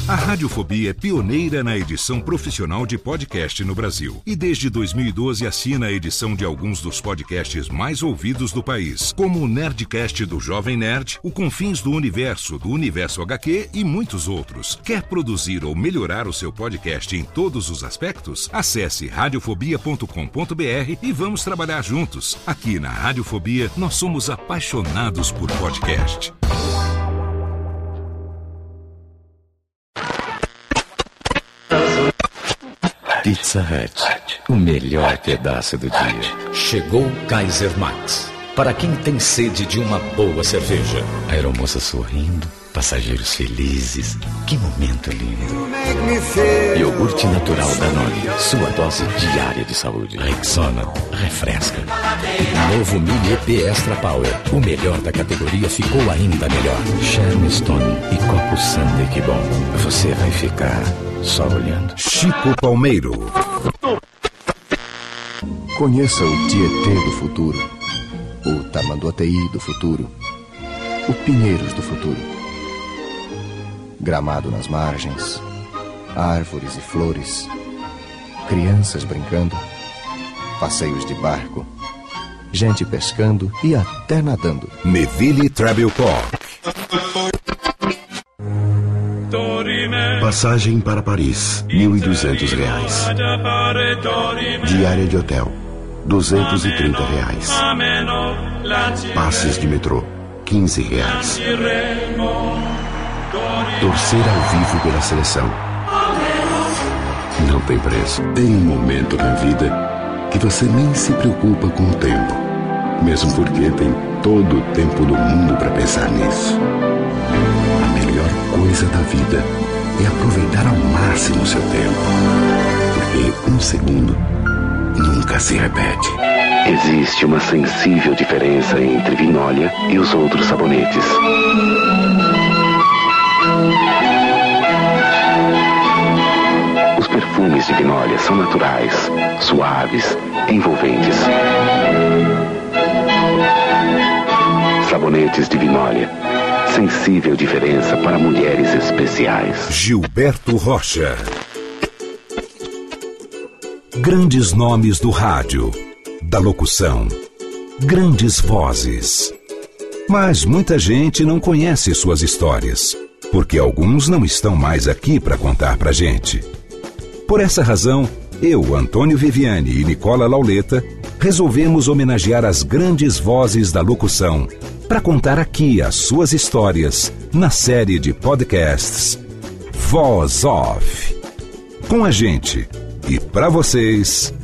A Radiofobia é pioneira na edição profissional de podcast no Brasil. E desde 2012 assina a edição de alguns dos podcasts mais ouvidos do país, como o Nerdcast do Jovem Nerd, o Confins do Universo HQ e muitos outros. Quer produzir ou melhorar o seu podcast em todos os aspectos? Acesse radiofobia.com.br e vamos trabalhar juntos. Aqui na Radiofobia, nós somos apaixonados por podcast. Pizza Hut, o melhor pedaço do dia. Chegou Kaiser Max, para quem tem sede de uma boa cerveja. Aeromoça sorrindo, passageiros felizes. Que momento lindo. Iogurte natural Danone, sua dose diária de saúde. Rexona, refresca. Novo Mini EP Extra Power, o melhor da categoria ficou ainda melhor. Sharon Stone e copo Sunday, que bom. Você vai ficar só olhando. Chico Palmeiro. Conheça o Tietê do futuro, o Tamanduateí do futuro, o Pinheiros do futuro. Gramado nas margens, árvores e flores, crianças brincando, passeios de barco, gente pescando e até nadando. Neville Travel Corp. Passagem para Paris, R$1.200. Diária de hotel, R$230. Passes de metrô, R$15. Torcer ao vivo pela seleção não tem preço. Tem um momento na vida que você nem se preocupa com o tempo, mesmo porque tem todo o tempo do mundo para pensar nisso. A melhor coisa da vida é aproveitar ao máximo o seu tempo, porque um segundo nunca se repete. Existe uma sensível diferença entre Vinólia e os outros sabonetes. Os perfumes de Vinólia são naturais, suaves, envolventes. Sabonetes de Vinólia. Sensível diferença para mulheres especiais. Gilberto Rocha. Grandes nomes do rádio, da locução, grandes vozes. Mas muita gente não conhece suas histórias, porque alguns não estão mais aqui para contar pra gente. Por essa razão, eu, Antônio Viviani e Nicola Lauleta resolvemos homenagear as grandes vozes da locução para contar aqui as suas histórias na série de podcasts Voz Off. Com a gente e para vocês,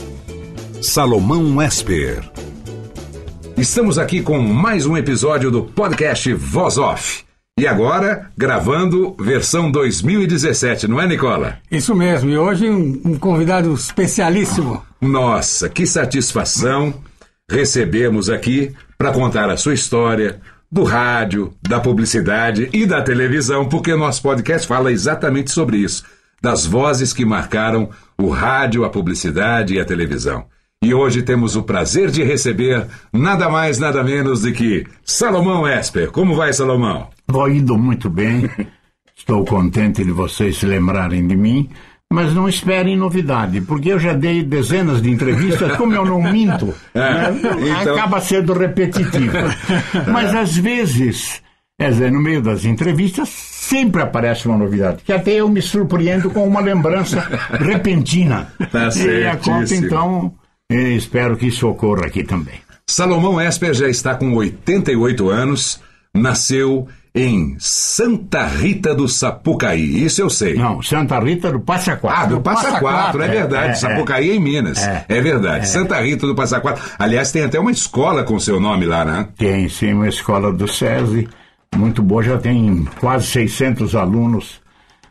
Salomão Esper. Estamos aqui com mais um episódio do podcast Voz Off. E agora, gravando versão 2017, não é, Nicola? Isso mesmo, e hoje um convidado especialíssimo. Nossa, que satisfação recebemos aqui para contar a sua história do rádio, da publicidade e da televisão, porque o nosso podcast fala exatamente sobre isso, das vozes que marcaram o rádio, a publicidade e a televisão. E hoje temos o prazer de receber nada mais, nada menos do que Salomão Esper. Como vai, Salomão? Vou indo muito bem. Estou contente de vocês se lembrarem de mim, mas não esperem novidade, porque eu já dei dezenas de entrevistas, como eu não minto, então acaba sendo repetitivo. Mas às vezes, no meio das entrevistas, sempre aparece uma novidade, que até eu me surpreendo com uma lembrança repentina. Tá certíssimo. E a conta, então, espero que isso ocorra aqui também. Salomão Esper já está com 88 anos, nasceu em Santa Rita do Sapucaí, isso eu sei. Não, Santa Rita do Passa Quatro. Ah, do Passa Quatro, é verdade, Sapucaí é em Minas, é verdade, Santa Rita do Passa Quatro. Aliás, tem até uma escola com seu nome lá, né? Tem, sim, uma escola do SESI, muito boa, já tem quase 600 alunos.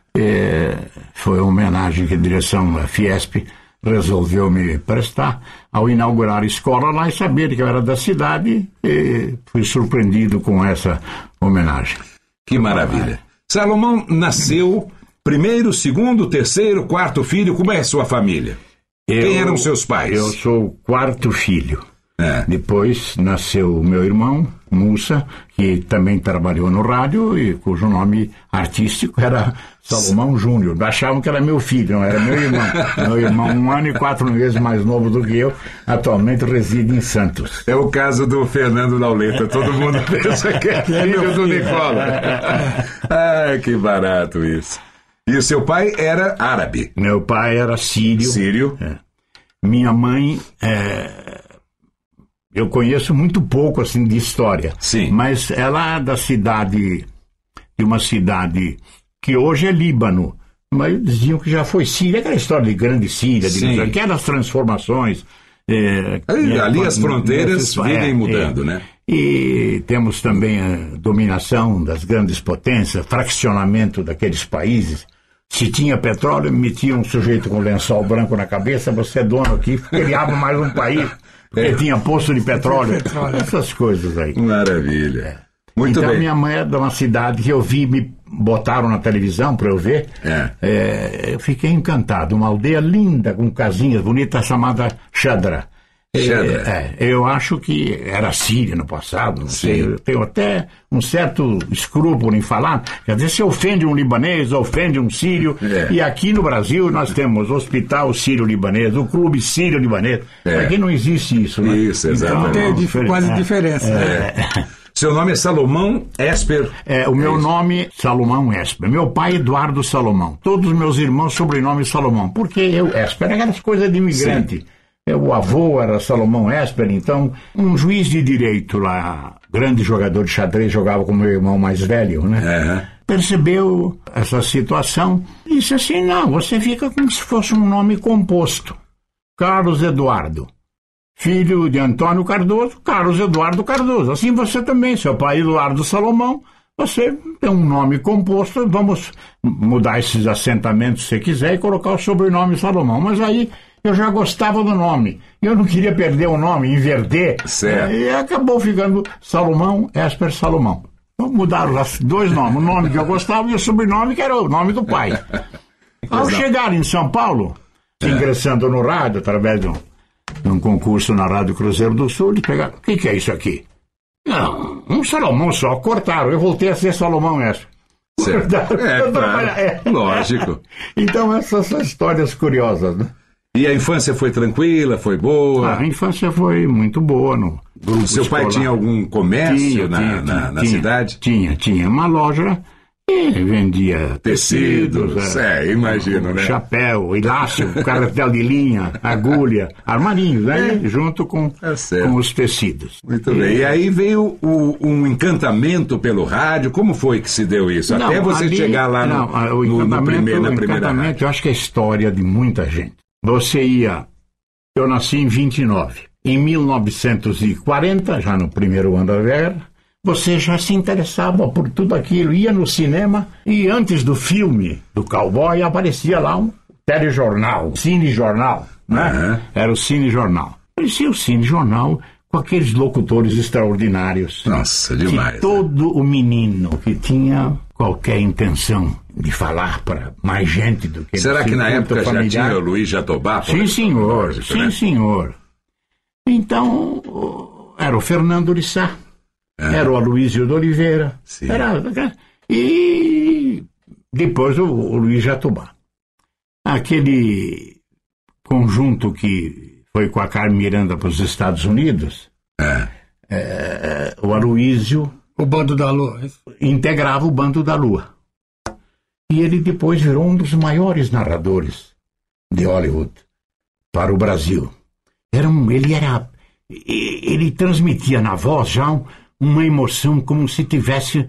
Foi uma homenagem que a direção da Fiesp resolveu me prestar ao inaugurar a escola lá e saber que eu era da cidade, e fui surpreendido com essa homenagem. Que maravilha. Salomão nasceu primeiro, segundo, terceiro, quarto filho. Como é a sua família? Quem eram seus pais? Eu sou o quarto filho. Depois nasceu o meu irmão, Mussa, que também trabalhou no rádio e cujo nome artístico era Salomão Júnior. Achavam que era meu filho, não era meu irmão. Meu irmão, 1 ano e 4 meses mais novo do que eu, atualmente reside em Santos. É o caso do Fernando Lauleta. Todo mundo pensa que é filho do Nicola. Que barato isso. E o seu pai era árabe? Meu pai era sírio. Sírio. Minha mãe... Eu conheço muito pouco, assim, de história. Sim. Mas ela é de uma cidade que hoje é Líbano. Mas diziam que já foi Síria, aquela história de grande Síria, aquelas transformações. Ali as fronteiras vivem mudando, né? E temos também a dominação das grandes potências, fraccionamento daqueles países. Se tinha petróleo, metia um sujeito com lençol branco na cabeça, você é dono aqui, criava mais um país. Porque tinha poço de petróleo, essas coisas aí. Maravilha. Muito então, bem. Minha mãe é de uma cidade que eu vi, me botaram na televisão para eu ver. Eu fiquei encantado. Uma aldeia linda, com casinhas bonitas, chamada Chadra. Eu acho que era Síria no passado, não sei. Eu tenho até um certo escrúpulo em falar. Quer dizer, se ofende um libanês, ofende um sírio. E aqui no Brasil nós temos o Hospital Sírio-Libanês, o Clube Sírio-Libanês. Aqui não existe isso, né? Isso, exatamente. Então tem quase diferença. Seu nome é Salomão Esper? O meu nome, Salomão Esper. Meu pai, Eduardo Salomão. Todos os meus irmãos, sobrenome Salomão. Porque Esper, aquelas coisas de imigrante. O avô era Salomão Esper, então, um juiz de direito lá, grande jogador de xadrez, jogava com meu irmão mais velho, né? Percebeu essa situação e disse assim, não, você fica como se fosse um nome composto. Carlos Eduardo. Filho de Antônio Cardoso, Carlos Eduardo Cardoso. Assim você também, seu pai Eduardo Salomão, você tem um nome composto, vamos mudar esses assentamentos se você quiser e colocar o sobrenome Salomão. Mas aí eu já gostava do nome, eu não queria perder o nome, inverter, e acabou ficando Salomão Esper Salomão. Então mudaram os 2 nomes, o nome que eu gostava e o sobrenome que era o nome do pai. Ao chegar em São Paulo, ingressando no rádio, através de um concurso na Rádio Cruzeiro do Sul, eles pegaram, o que é isso aqui? Não, um Salomão só, cortaram, eu voltei a ser Salomão Esper. Lógico. Então essas são histórias curiosas, né? E a infância foi tranquila, foi boa? A infância foi muito boa. No grupo Seu pai escolar. Tinha algum comércio na cidade? Tinha uma loja e vendia tecidos, imagino, né? Chapéu, elástico, carretel de linha, agulha, armarinhos, né? Junto com os tecidos. Muito bem. E aí veio um encantamento pelo rádio. Como foi que se deu isso? Até você chegar lá na primeira rádio. Eu acho que é a história de muita gente. Eu nasci em 29. Em 1940, já no primeiro ano da guerra, você já se interessava por tudo aquilo, ia no cinema e antes do filme do cowboy aparecia lá um telejornal, um cinejornal, né? Era o cinejornal. Aparecia o cinejornal com aqueles locutores extraordinários. Nossa, demais. Que todo o menino que tinha qualquer intenção de falar para mais gente do que... Será que na época familiar, já tinha o Luiz Jatobá? Sim, senhor. Sim, senhor. Então, era o Fernando de Sá. Era o Aloysio de Oliveira. E depois o Luiz Jatobá. Aquele conjunto que foi com a Carmen Miranda para os Estados Unidos, o Aloysio... O Bando da Lua. Integrava o Bando da Lua. E ele depois virou um dos maiores narradores de Hollywood para o Brasil. Ele transmitia na voz já uma emoção como se tivesse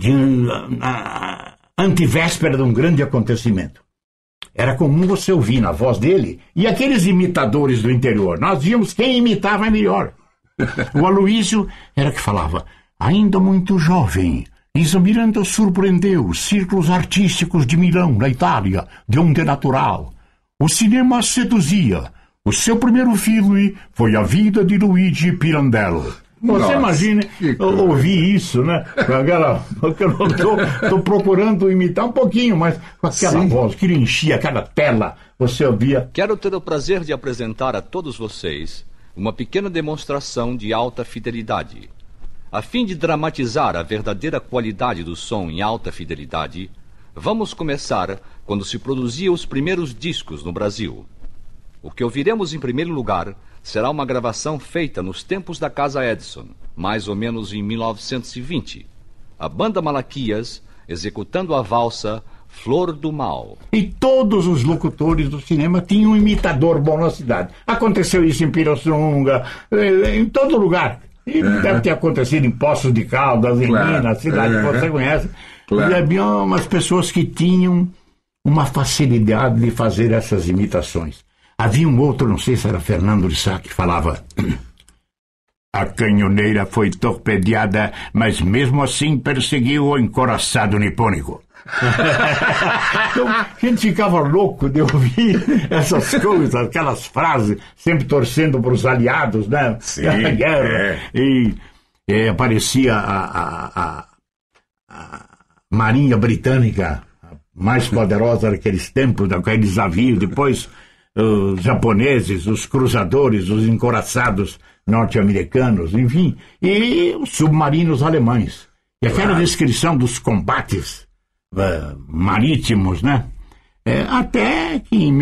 antivéspera de um grande acontecimento. Era comum você ouvir na voz dele e aqueles imitadores do interior. Nós víamos quem imitava melhor. O Aloysio era que falava, ainda muito jovem, Isa Miranda surpreendeu os círculos artísticos de Milão, na Itália, de onde é natural. O cinema seduzia. O seu primeiro filme foi A Vida de Luigi Pirandello. Você imagina ouvir isso, né? Estou procurando imitar um pouquinho, mas com aquela voz que enchia aquela tela, você ouvia. Quero ter o prazer de apresentar a todos vocês uma pequena demonstração de alta fidelidade. A fim de dramatizar a verdadeira qualidade do som em alta fidelidade, vamos começar quando se produziam os primeiros discos no Brasil. O que ouviremos em primeiro lugar será uma gravação feita nos tempos da Casa Edison, mais ou menos em 1920. A banda Malaquias executando a valsa Flor do Mal. E todos os locutores do cinema tinham um imitador bom na cidade. Aconteceu isso em Pirassununga, em todo lugar. E deve ter acontecido em Poços de Caldas, em Minas, cidade que você conhece. E havia umas pessoas que tinham uma facilidade de fazer essas imitações. Havia um outro, não sei se era Fernando de Sá, que falava: a canhoneira foi torpedeada, mas mesmo assim perseguiu o encoraçado nipônico. Então, a gente ficava louco de ouvir essas coisas, aquelas frases, sempre torcendo para os aliados, né? Sim, na guerra. E aparecia a Marinha Britânica, a mais poderosa daqueles tempos, daqueles navios. Depois os japoneses, os cruzadores, os encoraçados norte-americanos, enfim, e os submarinos alemães. E aquela descrição dos combates marítimos, né? Até que em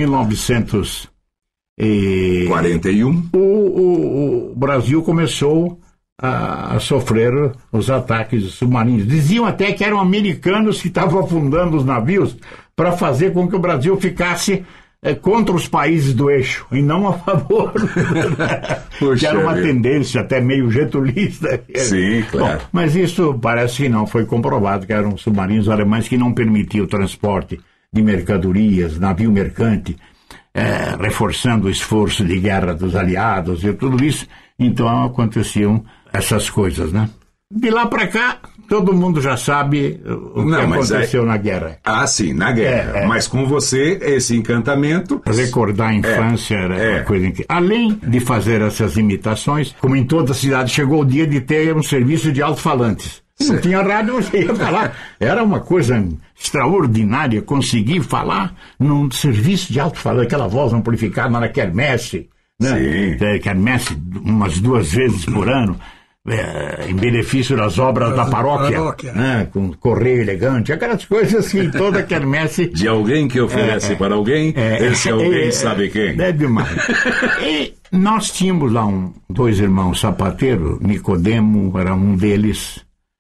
1941 o Brasil começou a sofrer os ataques de submarinos. Diziam até que eram americanos que estavam afundando os navios para fazer com que o Brasil ficasse contra os países do eixo e não a favor. Que era uma tendência até meio getulista. Sim, claro. Bom, mas isso parece que não foi comprovado, que eram submarinos alemães que não permitiam o transporte de mercadorias, navio mercante, reforçando o esforço de guerra dos aliados e tudo isso. Então aconteciam essas coisas, né? De lá para cá, todo mundo já sabe o que aconteceu na guerra. Ah, sim, na guerra. Mas com você, esse encantamento... Recordar a infância era uma coisa incrível. Além de fazer essas imitações, como em toda cidade, chegou o dia de ter um serviço de alto-falantes. Não tinha rádio, você ia falar. Era uma coisa extraordinária conseguir falar num serviço de alto-falante, aquela voz amplificada na quermesse, né? Sim. Quermesse umas 2 vezes por ano. Em benefício das obras da paróquia, né? Com correio elegante, aquelas coisas que toda quermesse... De alguém que oferece para alguém, esse alguém sabe quem. É demais. E nós tínhamos lá 2 irmãos sapateiros, Nicodemo era um deles,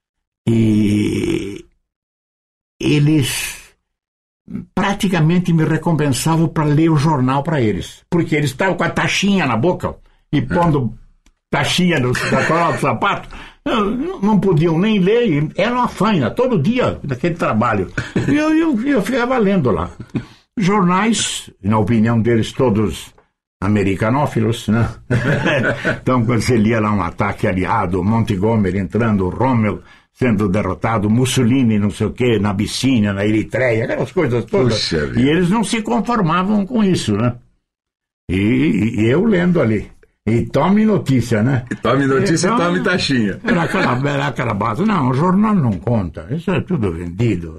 e eles praticamente me recompensavam para ler o jornal para eles, porque eles estavam com a taxinha na boca e pondo... taxinha da cola do sapato, não podiam nem ler, era uma faina, todo dia, daquele trabalho. E eu ficava lendo lá. Jornais, na opinião deles, todos americanófilos, né? Então, quando você lia lá um ataque aliado, Montgomery entrando, Rommel sendo derrotado, Mussolini, não sei o quê, na Abissínia, na Eritreia, aquelas coisas todas. E eles não se conformavam com isso, né? E eu lendo ali. E tome notícia, né? Tome notícia então, e tome taxinha. Era aquela base. Não, o jornal não conta. Isso é tudo vendido.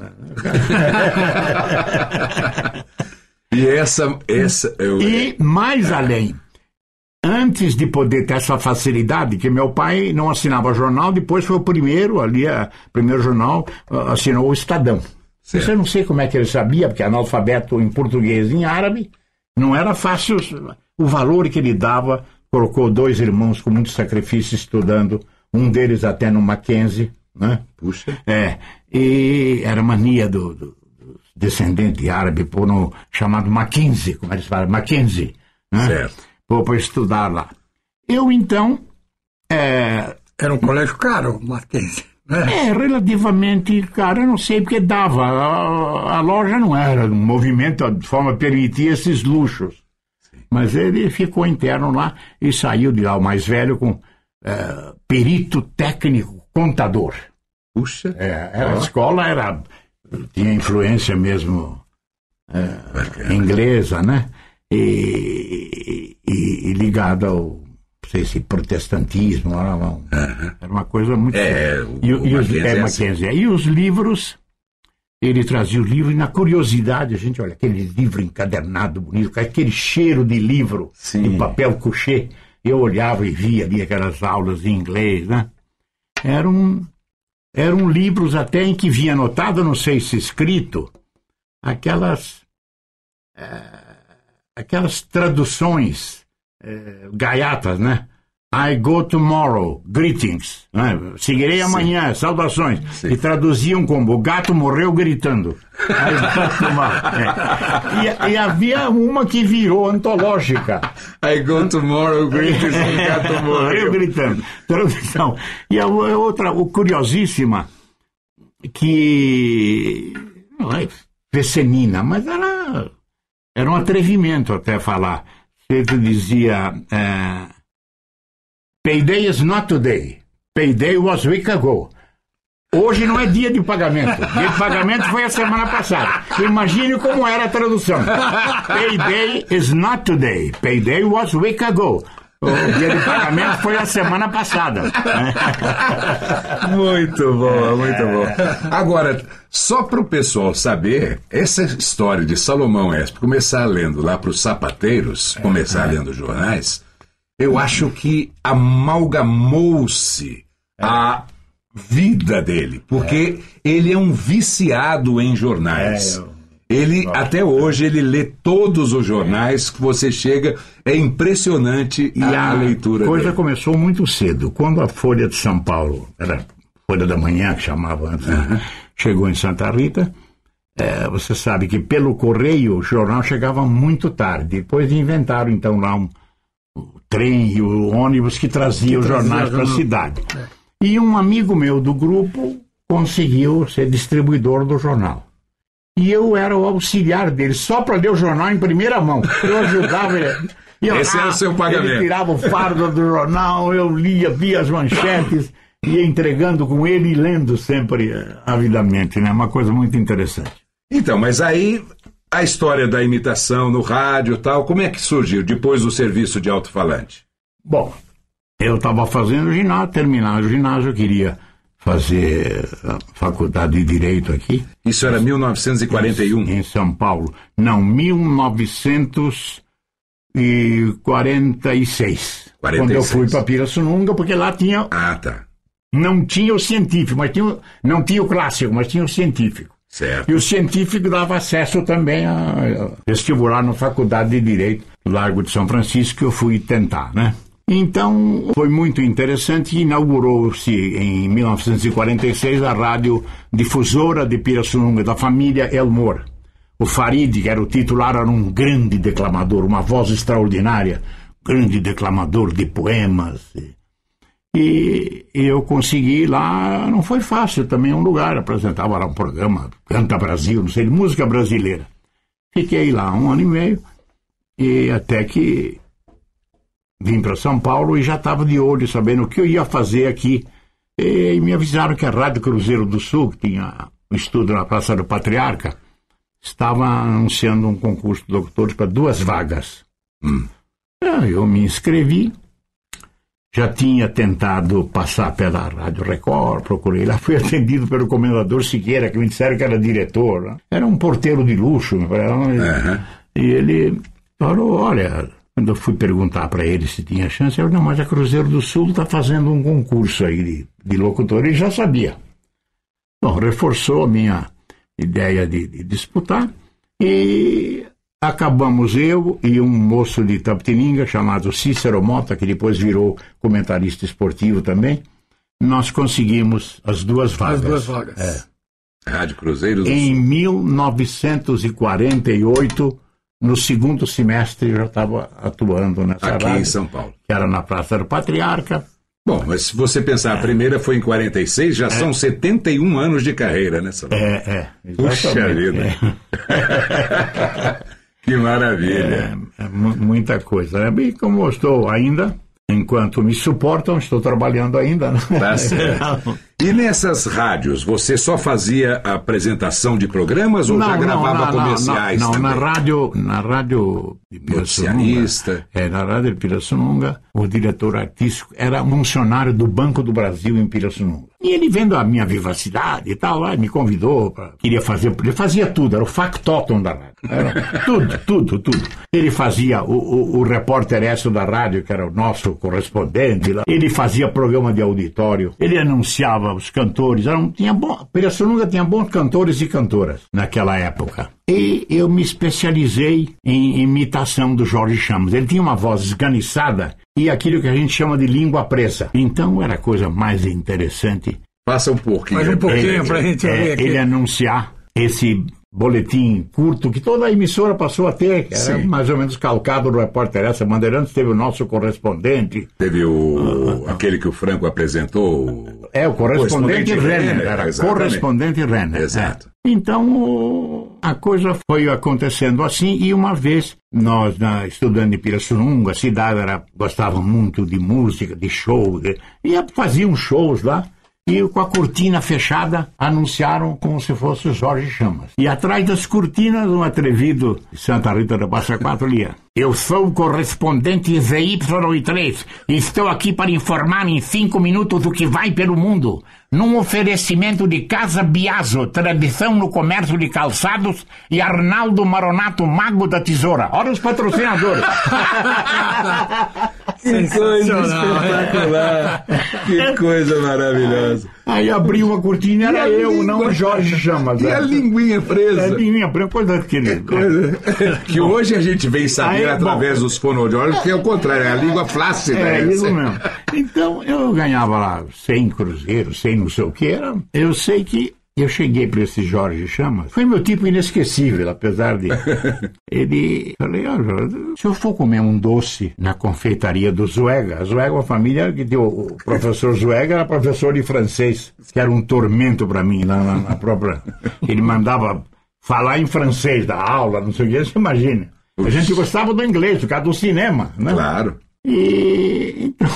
E E mais além, antes de poder ter essa facilidade, que meu pai não assinava jornal, depois foi o primeiro, primeiro jornal, assinou o Estadão. Isso eu não sei como é que ele sabia, porque analfabeto em português e em árabe, não era fácil o valor que ele dava. Colocou 2 irmãos com muito sacrifício estudando, um deles até no Mackenzie, né? Puxa. E era mania do descendente árabe por no chamado Mackenzie, como eles falam, Mackenzie, né? Certo. Para estudar lá. Eu então... Era um colégio caro, Mackenzie, né? Relativamente caro, eu não sei porque dava. A loja não era um movimento de forma a permitir esses luxos. Mas ele ficou interno lá e saiu de lá, o mais velho, com perito técnico contador. Puxa. A escola tinha influência mesmo inglesa, né? E ligada ao, não sei se protestantismo, era uma coisa muito... Mackenzie. E os livros... Ele trazia o livro e, na curiosidade, a gente olha aquele livro encadernado, bonito, aquele cheiro de livro, de papel couché, eu olhava e via ali aquelas aulas em inglês, né? Eram livros até em que vinha anotado, não sei se escrito, aquelas traduções gaiatas, né? I go tomorrow, greetings, né? Seguirei amanhã, saudações. Sim. E traduziam como o gato morreu gritando. E havia uma que virou antológica. I go tomorrow, greetings, o gato morreu gritando. Tradução. E a outra, curiosíssima, que não é fecenina, mas era um atrevimento até falar. Ele dizia... Payday is not today. Payday was a week ago. Hoje não é dia de pagamento. Dia de pagamento foi a semana passada. Imagine como era a tradução. Payday is not today. Payday was a week ago. O dia de pagamento foi a semana passada. Muito bom, muito bom. Agora, só para o pessoal saber, essa história de Salomão Esper, começar lendo lá para os sapateiros, começar lendo jornais, eu acho que amalgamou-se a vida dele, porque ele é um viciado em jornais. Ele, até hoje, ele lê todos os jornais que você chega, é impressionante a leitura dele. A coisa começou muito cedo. Quando a Folha de São Paulo, era Folha da Manhã, que chamava antes, chegou em Santa Rita, você sabe que pelo correio o jornal chegava muito tarde. Depois inventaram, então, lá o trem e o ônibus que trazia os jornais para a cidade. E um amigo meu do grupo conseguiu ser distribuidor do jornal. E eu era o auxiliar dele, só para ler o jornal em primeira mão. Eu ajudava ele. Esse era o seu pagamento. Ele tirava o fardo do jornal, eu lia, via as manchetes, ia entregando com ele e lendo sempre avidamente, né? Uma coisa muito interessante. Então, mas aí a história da imitação no rádio e tal, como é que surgiu depois do serviço de alto-falante? Bom, eu estava fazendo ginásio, terminando o ginásio, eu queria fazer a faculdade de Direito aqui. Isso era 1941? Em São Paulo. Não, 1946. Quando eu fui para Pirassununga, porque lá tinha... Não tinha o científico, mas não tinha o clássico, mas tinha o científico. Certo. E o científico dava acesso também a vestibular na Faculdade de Direito, no Largo de São Francisco, que eu fui tentar, né? Então, foi muito interessante. Inaugurou-se em 1946 a rádio difusora de Pirassununga, da família Elmore. O Farid, que era o titular, era um grande declamador, uma voz extraordinária, grande declamador de poemas. E eu consegui lá, não foi fácil também, um lugar, apresentava lá um programa, Canta Brasil, não sei, de música brasileira. Fiquei lá 1 ano e meio, e até que vim para São Paulo e já estava de olho, sabendo o que eu ia fazer aqui. E me avisaram que a Rádio Cruzeiro do Sul, que tinha um estudo na Praça do Patriarca, estava anunciando um concurso de locutores para 2 vagas. Eu me inscrevi, já tinha tentado passar pela Rádio Record, procurei lá, fui atendido pelo comendador Siqueira, que me disseram que era diretor, né? Era um porteiro de luxo, e ele falou, olha... Quando eu fui perguntar para ele se tinha chance, ele falou, não, mas a Cruzeiro do Sul está fazendo um concurso aí de locutor, ele já sabia. Bom, reforçou a minha ideia de disputar, e acabamos eu e um moço de Itapetininga, chamado Cícero Mota, que depois virou comentarista esportivo também, nós conseguimos as 2 vagas. As 2 vagas. Rádio Cruzeiro do Sul. Em 1948... No segundo semestre eu já estava atuando nessa rádio. Aqui em São Paulo. Que era na Praça do Patriarca. Bom, mas se você pensar, a primeira foi em 46, já são 71 anos de carreira, né, Salomão? Puxa vida. Que maravilha. Muita coisa. E como eu estou ainda, enquanto me suportam, estou trabalhando ainda. Né? Tá certo. E nessas rádios, você só fazia apresentação de programas ou já gravava comerciais também? Na rádio de Pirassununga, na rádio de Pirassununga, o diretor artístico era um funcionário do Banco do Brasil em Pirassununga. E ele, vendo a minha vivacidade e tal, me convidou, ele fazia tudo, era o factotum da rádio. Era tudo. Ele fazia o repórter Écio da rádio, que era o nosso correspondente lá. Ele fazia programa de auditório, ele anunciava os cantores. Pirassununga tinha bons cantores e cantoras naquela época. E eu me especializei em imitação do Jorge Chamos. Ele tinha uma voz esganiçada e aquilo que a gente chama de língua presa. Então era a coisa mais interessante. Passa um pouquinho. Faz um pouquinho pra gente ver aqui. Ele anunciar esse boletim curto que toda a emissora passou a ter, que era mais ou menos calcado do repórter essa. Bandeirantes teve o nosso correspondente. Teve aquele que o Franco apresentou. O correspondente Renner. Era correspondente Renner. Exato. Então a coisa foi acontecendo assim, e uma vez nós, estudando em Pirassununga, a cidade gostava muito de música, de show, e faziam shows lá. E com a cortina fechada, anunciaram como se fosse o Jorge Chamas. E atrás das cortinas, um atrevido de Santa Rita da Passa Quatro lia: eu sou o correspondente ZY3 e estou aqui para informar em 5 minutos o que vai pelo mundo. Num oferecimento de Casa Biaso, tradição no comércio de calçados, e Arnaldo Maronato, mago da tesoura. Olha os patrocinadores. Que coisa espetacular. Que coisa maravilhosa. Aí abriu a cortina, era eu, não o Jorge Chamas. E a linguinha presa. A linguinha presa, coisa que hoje a gente vem saber através dos fonoaudiólogos, que é o contrário, é a língua flácida. É isso mesmo. Então eu ganhava lá 100 cruzeiros, 100 não sei o que era. Eu sei que eu cheguei para esse Jorge Chamas, foi meu tipo inesquecível, apesar de... Falei, se eu for comer um doce na confeitaria do Zuega, é uma família que deu, o professor Zuega era professor de francês, que era um tormento para mim, lá na própria... Ele mandava falar em francês da aula, não sei o que, você imagina. A gente gostava do inglês, por causa do cinema, né? Claro. Então...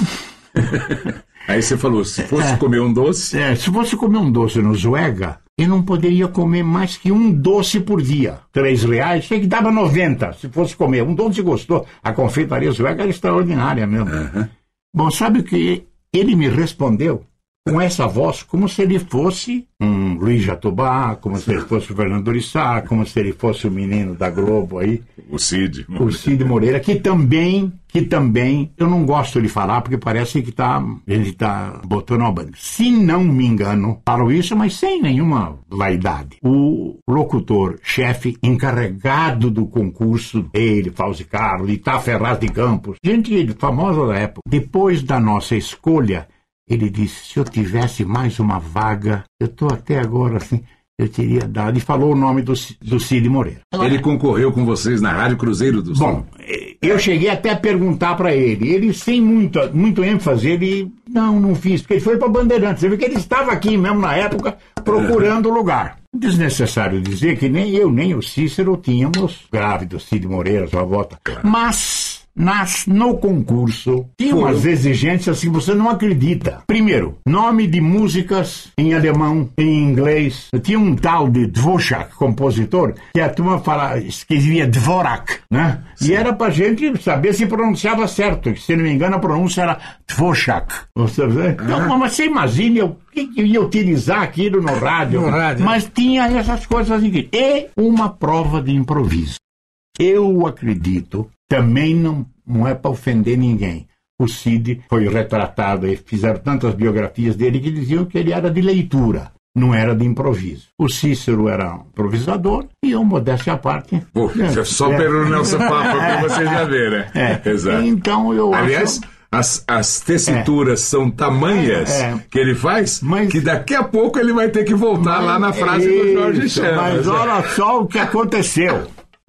Aí você falou, se fosse comer um doce... se fosse comer um doce no Zuega, eu não poderia comer mais que um doce por dia. R$3, sei que dava 90, se fosse comer. Um doce gostou. A confeitaria Zuega era extraordinária mesmo. Uhum. Bom, sabe o que ele me respondeu? Com essa voz, como se ele fosse um Luiz Jatobá, como se ele fosse o Fernando Orissá, como se ele fosse o menino da Globo aí. O Cid Moreira, que também, eu não gosto de falar, porque parece que ele tá botando a banda. Se não me engano, falo isso, mas sem nenhuma vaidade. O locutor, chefe encarregado do concurso, ele, Fauzi Carlos, Itá Ferraz de Campos, gente famosa da época, depois da nossa escolha, ele disse, se eu tivesse mais uma vaga, eu estou até agora assim, eu teria dado, e falou o nome do Cid Moreira. Ele concorreu com vocês na Rádio Cruzeiro do Sul? Bom, eu cheguei até a perguntar para ele sem muito ênfase, ele, não fiz, porque ele foi para Bandeirantes, você viu que ele estava aqui mesmo na época, procurando lugar. Desnecessário dizer que nem eu, nem o Cícero tínhamos grávido Cid Moreira, sua volta, mas... no concurso, tinha umas exigências que você não acredita. Primeiro, nome de músicas em alemão, em inglês. Tinha um tal de Dvorak, compositor, que a turma escrevia Dvorak, né? Sim. E era pra gente saber se pronunciava certo. Se não me engano, a pronúncia era Dvorak. Então, mas você imagina eu ia utilizar aquilo no rádio. Mas tinha essas coisas aqui. E uma prova de improviso. Eu acredito, também não é para ofender ninguém. O Cid foi retratado e fizeram tantas biografias dele que diziam que ele era de leitura, não era de improviso. O Cícero era um improvisador e eu, modéstia à parte... Só pelo nosso papo que você já vê, né? Exato. Então eu acho... As tessituras são tamanhas que ele faz, que daqui a pouco ele vai ter que voltar lá na frase do Jorge Chamas. Mas olha só o que aconteceu.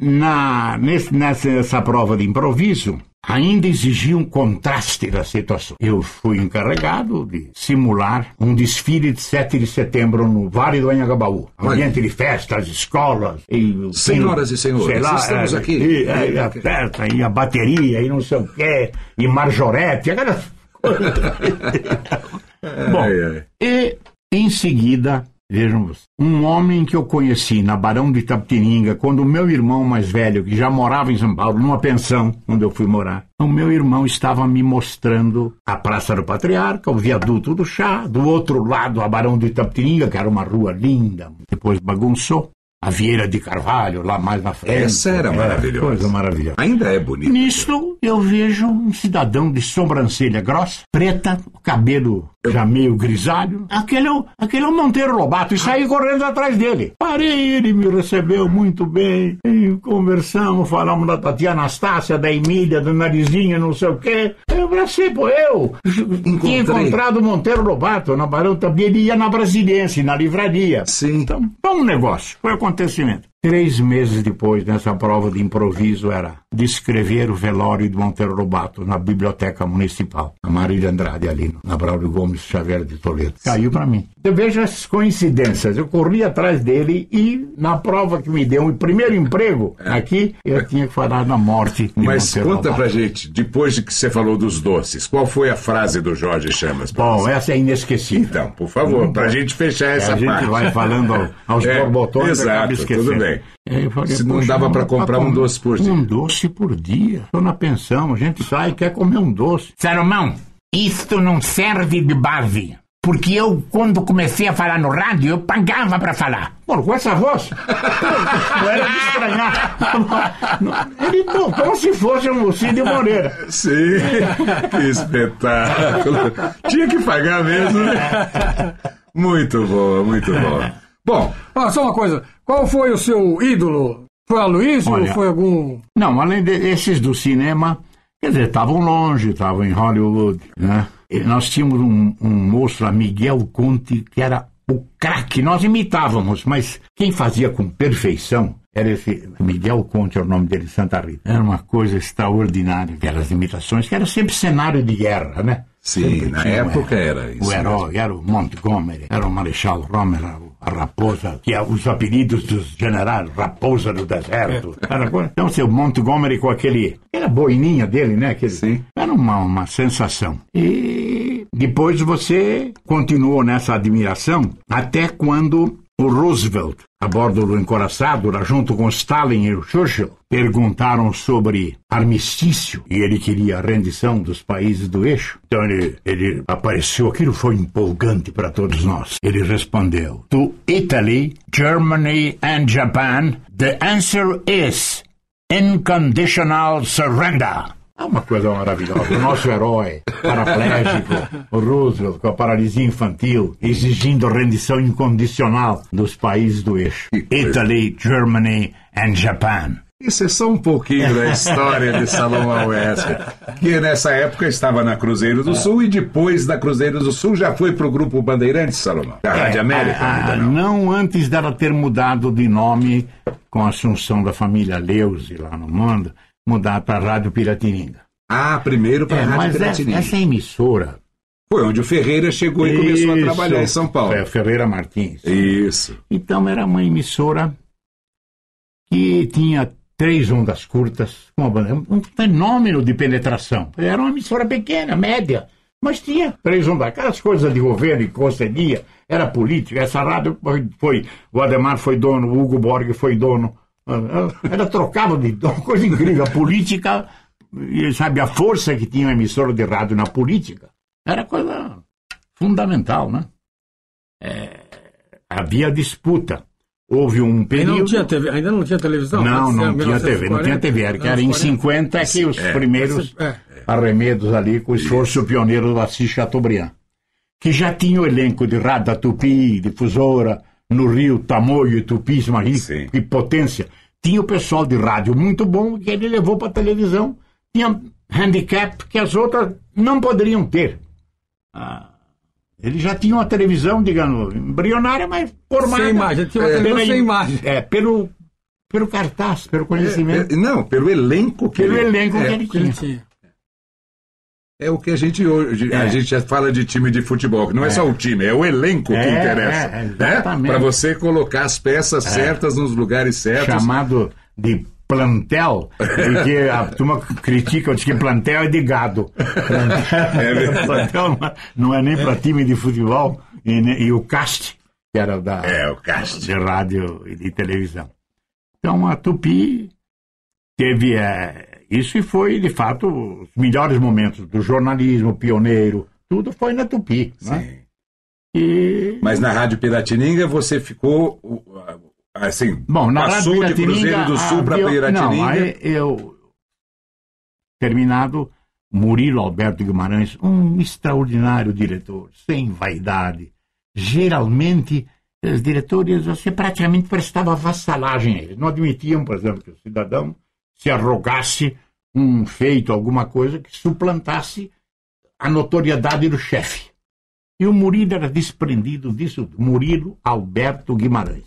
Nessa prova de improviso, ainda exigia um contraste da situação. Eu fui encarregado de simular um desfile de 7 de setembro no Vale do Anhangabaú. Ambiente de festas, escolas... Senhoras e senhores, estamos aqui. E a festa, e a bateria, e não sei o quê, e Marjorete, aquelas coisas. Bom, e Em seguida, vejam, um homem que eu conheci na Barão de Itapetininga, quando o meu irmão mais velho, que já morava em São Paulo, numa pensão, onde eu fui morar, o meu irmão estava me mostrando a Praça do Patriarca, o Viaduto do Chá, do outro lado a Barão de Itapetininga, que era uma rua linda, depois bagunçou. A Vieira de Carvalho, lá mais na frente. Essa era maravilhosa. Coisa maravilhosa. Ainda é bonita. Nisso, eu vejo um cidadão de sobrancelha grossa, preta, cabelo já meio grisalho. Aquele é o Monteiro Lobato, e saí correndo atrás dele. Parei, ele me recebeu muito bem, e conversamos, falamos da Tatiana Anastácia, da Emília, da Narizinha, não sei o quê. Eu abracei, eu tinha encontrado o Monteiro Lobato na Barão também, ele ia na Brasiliense, na livraria. Sim. Então, foi um negócio, foi acontecimento. 3 meses depois, nessa prova de improviso, era descrever o velório de Monteiro Lobato na Biblioteca Municipal, na Marília Andrade, ali, na Braulio Gomes Xavier de Toledo. Caiu para mim. Eu vejo as coincidências. Eu corri atrás dele e, na prova que me deu o primeiro emprego aqui, eu tinha que falar da morte de Mas Monteiro conta Lobato. pra gente, depois de que você falou dos doces, qual foi a frase do Jorge Chamas? Bom, essa é inesquecível. Então, por favor, pra gente fechar essa parte. A gente vai falando aos borbotões e acaba Exato, esquecendo. tudo bem. Eu falei, Se não dava pra comprar um doce por dia. Um doce por dia. Estou na pensão, a gente sai e quer comer um doce. Salomão, isto não serve de base. Porque eu, quando comecei a falar no rádio, eu pagava pra falar. Pô, com essa voz? Não era de estranhar. Ele como se fosse um Cid Moreira. Sim, que espetáculo. Tinha que pagar mesmo, né? Muito bom, muito bom. Bom, só uma coisa, qual foi o seu ídolo? Foi a Luiz ou foi algum... Não, além desses do cinema, quer dizer, estavam longe, estavam em Hollywood, né? E nós tínhamos um moço lá, Miguel Conte, que era o craque. Nós imitávamos, mas quem fazia com perfeição era esse Miguel Conte, é o nome dele, Santa Rita. Era uma coisa extraordinária, aquelas imitações, que era sempre cenário de guerra, né? Sim, na época era isso. O herói, era o Montgomery, era o Marechal Rommel, a Raposa, que é os apelidos dos generais, Raposa do Deserto. Então, seu Montgomery com aquela boininha dele, né? Sim. Era uma sensação. E depois você continuou nessa admiração até quando o Roosevelt, a bordo do encoraçado, lá junto com Stalin e o Churchill, perguntaram sobre armistício e ele queria a rendição dos países do eixo. Então ele apareceu, aquilo foi empolgante para todos nós. Ele respondeu: To Italy, Germany and Japan, the answer is unconditional surrender. É uma coisa maravilhosa. O nosso herói paraplégico, o Roosevelt, com a paralisia infantil, exigindo rendição incondicional dos países do eixo. Italy, Germany and Japan. Isso é só um pouquinho da história de Salomão Wesker, que nessa época estava na Cruzeiro do Sul e depois da Cruzeiro do Sul já foi para o Grupo Bandeirantes, Salomão? Da Rádio América? Ainda não antes dela ter mudado de nome com a assunção da família Leuze lá no mundo, mudar para a Rádio Piratininga. Primeiro para a Rádio Piratininga. Essa emissora... Foi onde o Ferreira chegou e começou a trabalhar em São Paulo. Ferreira Martins. Isso. Então era uma emissora que tinha 3 ondas curtas, um fenômeno de penetração. Era uma emissora pequena, média, mas tinha 3 ondas. Aquelas coisas de governo que concedia, era política. Essa rádio foi o Ademar foi dono, o Hugo Borg foi dono. Ela trocava de uma coisa incrível. A política, sabe, a força que tinha a emissora de rádio na política era coisa fundamental, né? Havia disputa. Houve um período... Ainda não tinha televisão? Não tinha TV, não tinha TV. Era em 50 que os primeiros arremedos ali com o esforço pioneiro do Assis Chateaubriand, que já tinha o elenco de rádio da Tupi, difusora, no Rio, Tamoio e Tupi, imagina que potência. Tinha o pessoal de rádio muito bom que ele levou para a televisão. Tinha handicap que as outras não poderiam ter. Ele já tinha uma televisão, digamos, embrionária, mas formada. Sem imagem, tinha uma televisão sem imagem. Pelo cartaz, pelo conhecimento. Pelo elenco que ele tinha. É o que a gente hoje... A gente já fala de time de futebol, que não é só o time, é o elenco que interessa. Exatamente. Para você colocar as peças certas nos lugares certos. Chamado de plantel, porque a turma critica, diz que plantel é de gado. Plantel não é nem para time de futebol, e o Cast, que era o Cast de rádio e de televisão. Então a Tupi teve isso e foi, de fato, os melhores momentos do jornalismo, pioneiro, tudo foi na Tupi. Sim. Né? Mas na Rádio Piratininga você ficou, assim, bom, na passou Rádio de Cruzeiro do Sul para Piratininga? Não, aí terminado, Murilo Alberto Guimarães, um extraordinário diretor, sem vaidade. Geralmente, os diretores, você praticamente prestava vassalagem a eles. Não admitiam, por exemplo, que o cidadão se arrogasse um feito, alguma coisa que suplantasse a notoriedade do chefe. E o Murilo era desprendido disso, Murilo Alberto Guimarães.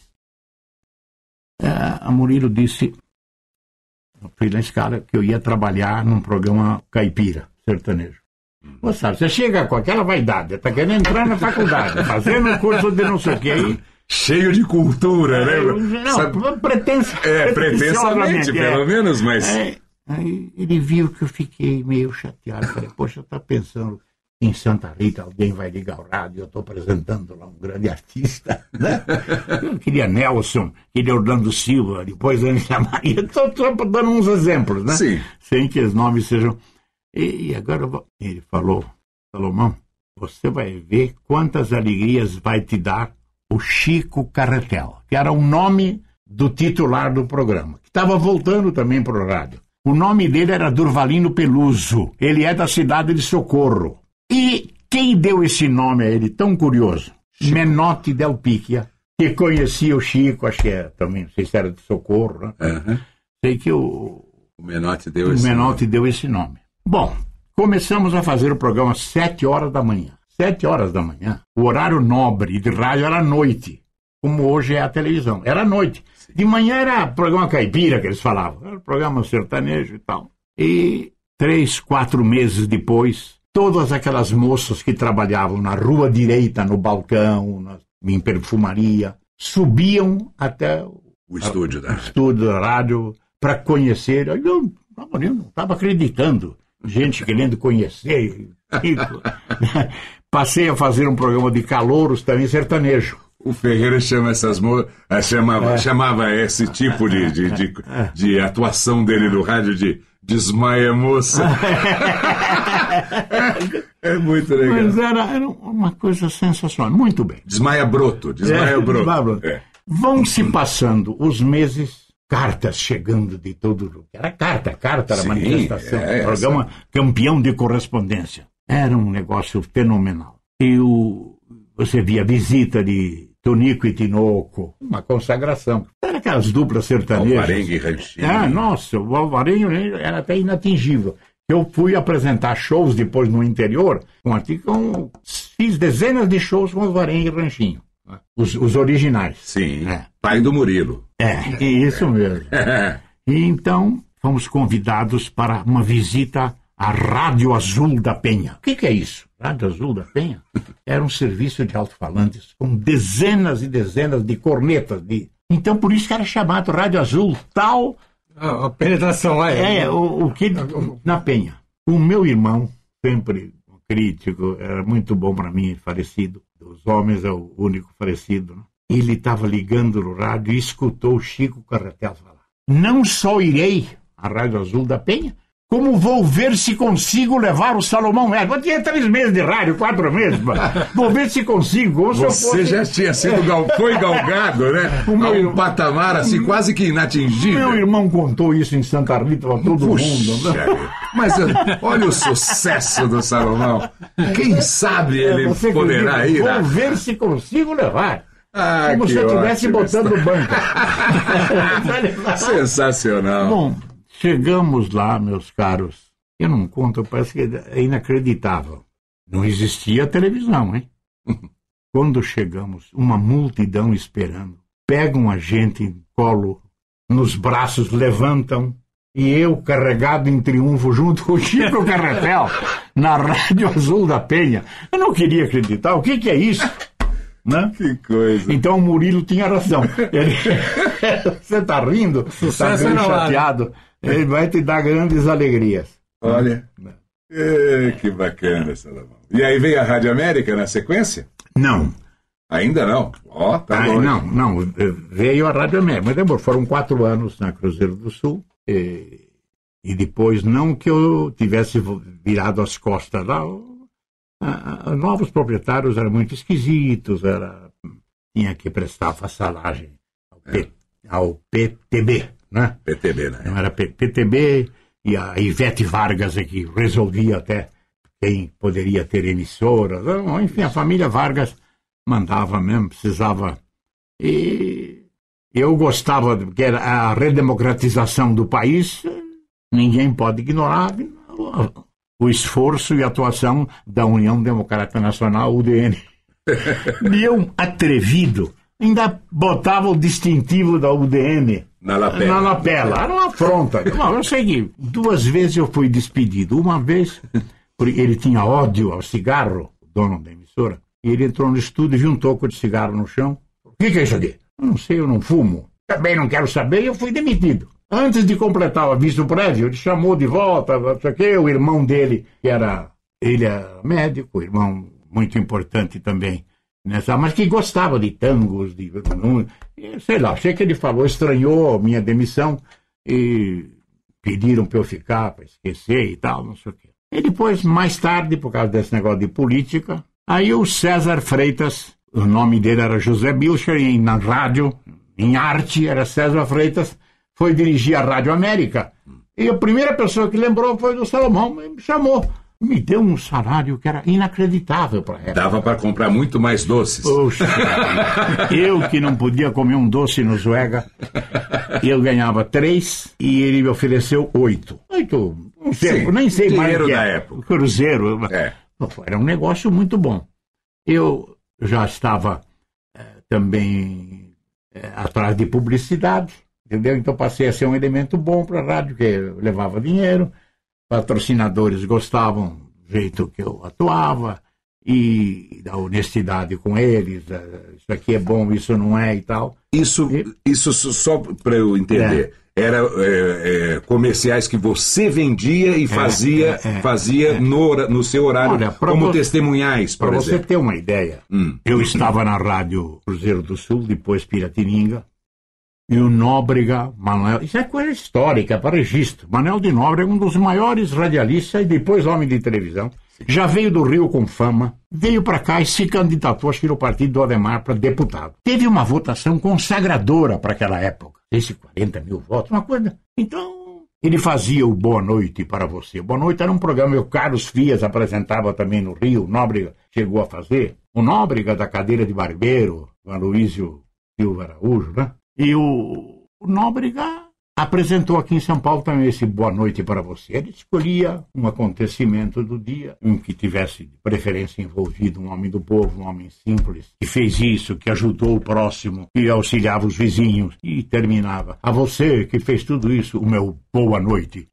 A Murilo disse, fui na escala, que eu ia trabalhar num programa caipira, sertanejo. Você sabe, você chega com aquela vaidade, está querendo entrar na faculdade, fazendo um curso de não sei o que aí. Cheio de cultura, né? Não, pretensamente, pelo menos, mas... Aí ele viu que eu fiquei meio chateado. Falei, poxa, tá pensando em Santa Rita, alguém vai ligar o rádio, eu estou apresentando lá um grande artista, né? Eu queria Nelson, queria Orlando Silva, depois Ângela Maria, estou dando uns exemplos, né? Sim. Sem que os nomes sejam... E agora ele falou, Salomão, você vai ver quantas alegrias vai te dar o Chico Carretel, que era o nome do titular do programa, que estava voltando também para o rádio. O nome dele era Durvalino Peluso, ele é da cidade de Socorro. E quem deu esse nome a ele, tão curioso? Chico. Menotti Del Picchia, que conhecia o Chico, acho que também, não sei se era de Socorro, né? Uhum. Sei que o Menotti deu esse nome. Bom, começamos a fazer o programa às 7 horas da manhã. 7 horas da manhã, o horário nobre de rádio era à noite, como hoje é a televisão, era à noite. Sim. De manhã era programa caipira que eles falavam, era programa sertanejo e tal. E 3, 4 meses depois, todas aquelas moças que trabalhavam na rua direita, no balcão, em perfumaria, subiam até o estúdio da rádio para conhecer. Eu não estava acreditando. Gente querendo conhecer. Passei a fazer um programa de calouros também sertanejo. O Ferreira chama essas chamava esse tipo de atuação dele no rádio de Desmaia Moça. É muito legal. Mas era uma coisa sensacional. Muito bem. Desmaia Broto. É. Vão se passando os meses, cartas chegando de todo lugar. Era carta era Sim, manifestação. Programa campeão de correspondência. Era um negócio fenomenal. E você via a visita de Tonico e Tinoco, uma consagração. Era aquelas duplas sertanejas. Alvarenga e Ranchinho. Nossa, o Alvarenga era até inatingível. Eu fui apresentar shows depois no interior, fiz dezenas de shows com Alvarenga e Ranchinho. Os originais. Sim, pai do Murilo. Isso mesmo. E então, fomos convidados para uma visita à Rádio Azul da Penha. O que é isso? Rádio Azul da Penha? Era um serviço de alto-falantes com dezenas e dezenas de cornetas. Então, por isso que era chamado Rádio Azul, tal... A penetração lá na Penha. O meu irmão, sempre crítico, era muito bom para mim, falecido. Dos homens é o único falecido, né? Ele estava ligando no rádio e escutou o Chico Carretel falar: não só irei à Rádio Azul da Penha, como vou ver se consigo levar o Salomão Neto. Eu tinha 3 meses de rádio, 4 meses, vou ver se consigo. Você já tinha sido foi galgado, né? Um patamar assim quase que inatingível. Meu irmão contou isso em Santa Rita para todo mundo. Né? Mas olha o sucesso do Salomão. Quem sabe ele poderá ir. Vou ver se consigo levar. Como se eu estivesse botando banca. Sensacional. Bom, chegamos lá, meus caros. Eu não conto, parece que é inacreditável. Não existia televisão, hein? Quando chegamos, uma multidão esperando. Pegam a gente em colo, nos braços, levantam. E eu, carregado em triunfo, junto com o Chico Carretel, na Rádio Azul da Penha. Eu não queria acreditar. O que é isso? Né? Que coisa. Então o Murilo tinha razão. Você está rindo? Está meio chateado. Ele vai te dar grandes alegrias. Olha. Que bacana, Salomão. E aí veio a Rádio América na sequência? Não. Ainda não. Ó, tá longe. Não, veio a Rádio América, mas demorou, foram 4 anos na Cruzeiro do Sul, e depois não que eu tivesse virado as costas lá, novos proprietários eram muito esquisitos, tinha que prestar vassalagem ao PTB, né? PTB, né? Não era PTB, e a Ivete Vargas é que resolvia até quem poderia ter emissoras, enfim, a família Vargas mandava mesmo, precisava. E eu gostava, porque era a redemocratização do país, ninguém pode ignorar o esforço e a atuação da União Democrática Nacional, UDN. E eu, atrevido, ainda botava o distintivo da UDN na lapela. Era uma afronta. Eu sei que 2 vezes eu fui despedido. Uma vez, porque ele tinha ódio ao cigarro, o dono da emissora, e ele entrou no estúdio e viu um toco de cigarro no chão. O que é isso aqui? Eu não sei, eu não fumo. Também não quero saber, e eu fui demitido. Antes de completar o aviso prévio, ele chamou de volta, o irmão dele, ele é médico, irmão muito importante também, mas que gostava de tangos, sei lá, achei que ele falou, estranhou a minha demissão e pediram para eu ficar, para esquecer e tal, não sei o quê. E depois, mais tarde, por causa desse negócio de política, aí o César Freitas, o nome dele era José Bilcher, e na rádio, em arte, era César Freitas, foi dirigir a Rádio América. E a primeira pessoa que lembrou foi do Salomão, me chamou. Me deu um salário que era inacreditável para ela. Dava para comprar muito mais doces. Poxa, eu que não podia comer um doce no Zuega, eu ganhava 3 e ele me ofereceu 8. Não sei, nem sei mais o que da época. Cruzeiro. Era um negócio muito bom. Eu já estava também atrás de publicidade, entendeu? Então passei a ser um elemento bom para a rádio, que levava dinheiro. Patrocinadores gostavam do jeito que eu atuava e da honestidade com eles, isso aqui é bom, isso não é e tal. Isso só para eu entender, era comerciais que você vendia e fazia no seu horário. Olha, como testemunhais, por exemplo. Para você ter uma ideia, eu estava na Rádio Cruzeiro do Sul, depois Piratininga, e o Nóbrega, Manuel, isso é coisa histórica, para registro. Manuel de Nóbrega, um dos maiores radialistas e depois homem de televisão. Já veio do Rio com fama, veio para cá e se candidatou, acho que no partido do Ademar, para deputado. Teve uma votação consagradora para aquela época. Esse 40 mil votos, uma coisa. Então, ele fazia o Boa Noite para você. Boa Noite era um programa que o Carlos Fias apresentava também no Rio, o Nóbrega chegou a fazer. O Nóbrega da cadeira de barbeiro, o Aloysio Silva Araújo, né? E o Nóbrega apresentou aqui em São Paulo também esse Boa Noite para você. Ele escolhia um acontecimento do dia, um que tivesse de preferência envolvido um homem do povo, um homem simples, que fez isso, que ajudou o próximo, que auxiliava os vizinhos, e terminava. A você que fez tudo isso, o meu Boa Noite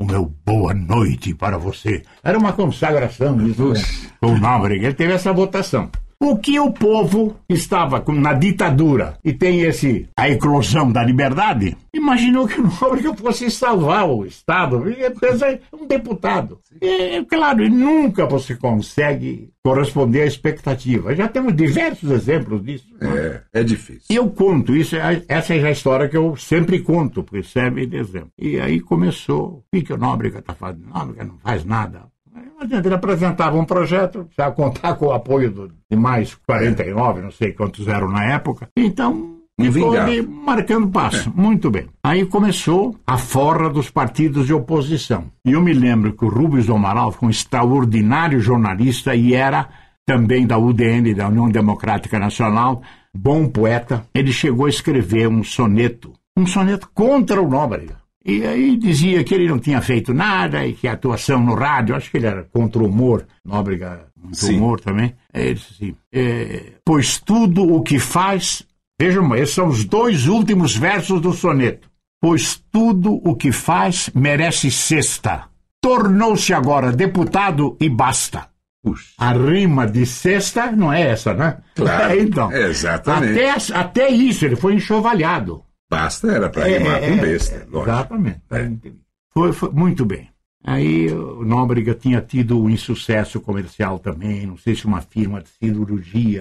para você. Era uma consagração isso, né? O Nóbrega, ele teve essa votação. O que o povo estava na ditadura e tem a eclosão da liberdade, imaginou que o Nóbrega fosse salvar o Estado, é um deputado. E, claro, nunca você consegue corresponder à expectativa. Já temos diversos exemplos disso. É difícil. E eu conto isso, essa é a história que eu sempre conto, porque serve de exemplo. E aí começou, o que o Nóbrega está fazendo? O Nóbrega não faz nada. Ele apresentava um projeto, precisava contar com o apoio de mais 49, não sei quantos eram na época. Então, ficou ali marcando passo. Muito bem. Aí começou a forra dos partidos de oposição. E eu me lembro que o Rubens Amaral foi um extraordinário jornalista e era também da UDN, da União Democrática Nacional, bom poeta. Ele chegou a escrever um soneto contra o Nóbrega. E aí dizia que ele não tinha feito nada e que a atuação no rádio, acho que ele era contra o humor, Nóbrega, muito humor também. Ele disse assim, pois tudo o que faz, vejam, esses são os 2 últimos versos do soneto. Pois tudo o que faz merece cesta. Tornou-se agora deputado e basta. Puxa. A rima de cesta não é essa, né? Claro, então, exatamente. Até isso, ele foi enxovalhado. Basta era para rimar com besta. Exatamente. Foi muito bem. Aí o Nóbrega tinha tido um insucesso comercial também, não sei se uma firma de cirurgia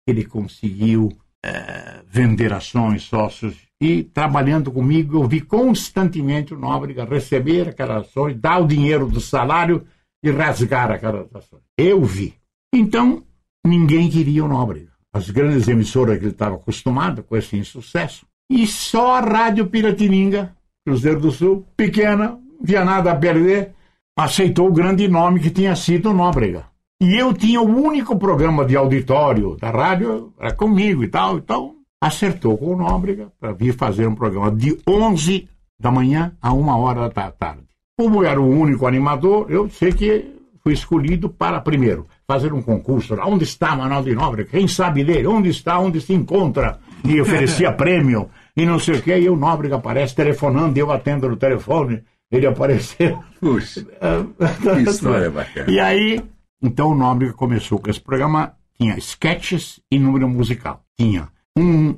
ele conseguiu vender ações, sócios, e trabalhando comigo, eu vi constantemente o Nóbrega receber aquelas ações, dar o dinheiro do salário e rasgar aquelas ações. Eu vi. Então, ninguém queria o Nóbrega. As grandes emissoras que ele estava acostumado com esse insucesso. E só a Rádio Piratininga, Cruzeiro do Sul, pequena, não tinha nada a perder, aceitou o grande nome que tinha sido o Nóbrega. E eu tinha o único programa de auditório da rádio, era comigo e tal, então acertou com o Nóbrega para vir fazer um programa de 11 da manhã a 1h da tarde. Como eu era o único animador, eu sei que fui escolhido para, primeiro, fazer um concurso. Onde está Manuel de Nóbrega? Quem sabe dele? Onde está? Onde se encontra? E oferecia prêmio e não sei o que. E o Nóbrega aparece telefonando, eu atendo no telefone, ele apareceu. Puxa, que história bacana. E aí, então o Nóbrega começou com esse programa, tinha sketches e número musical. Tinha um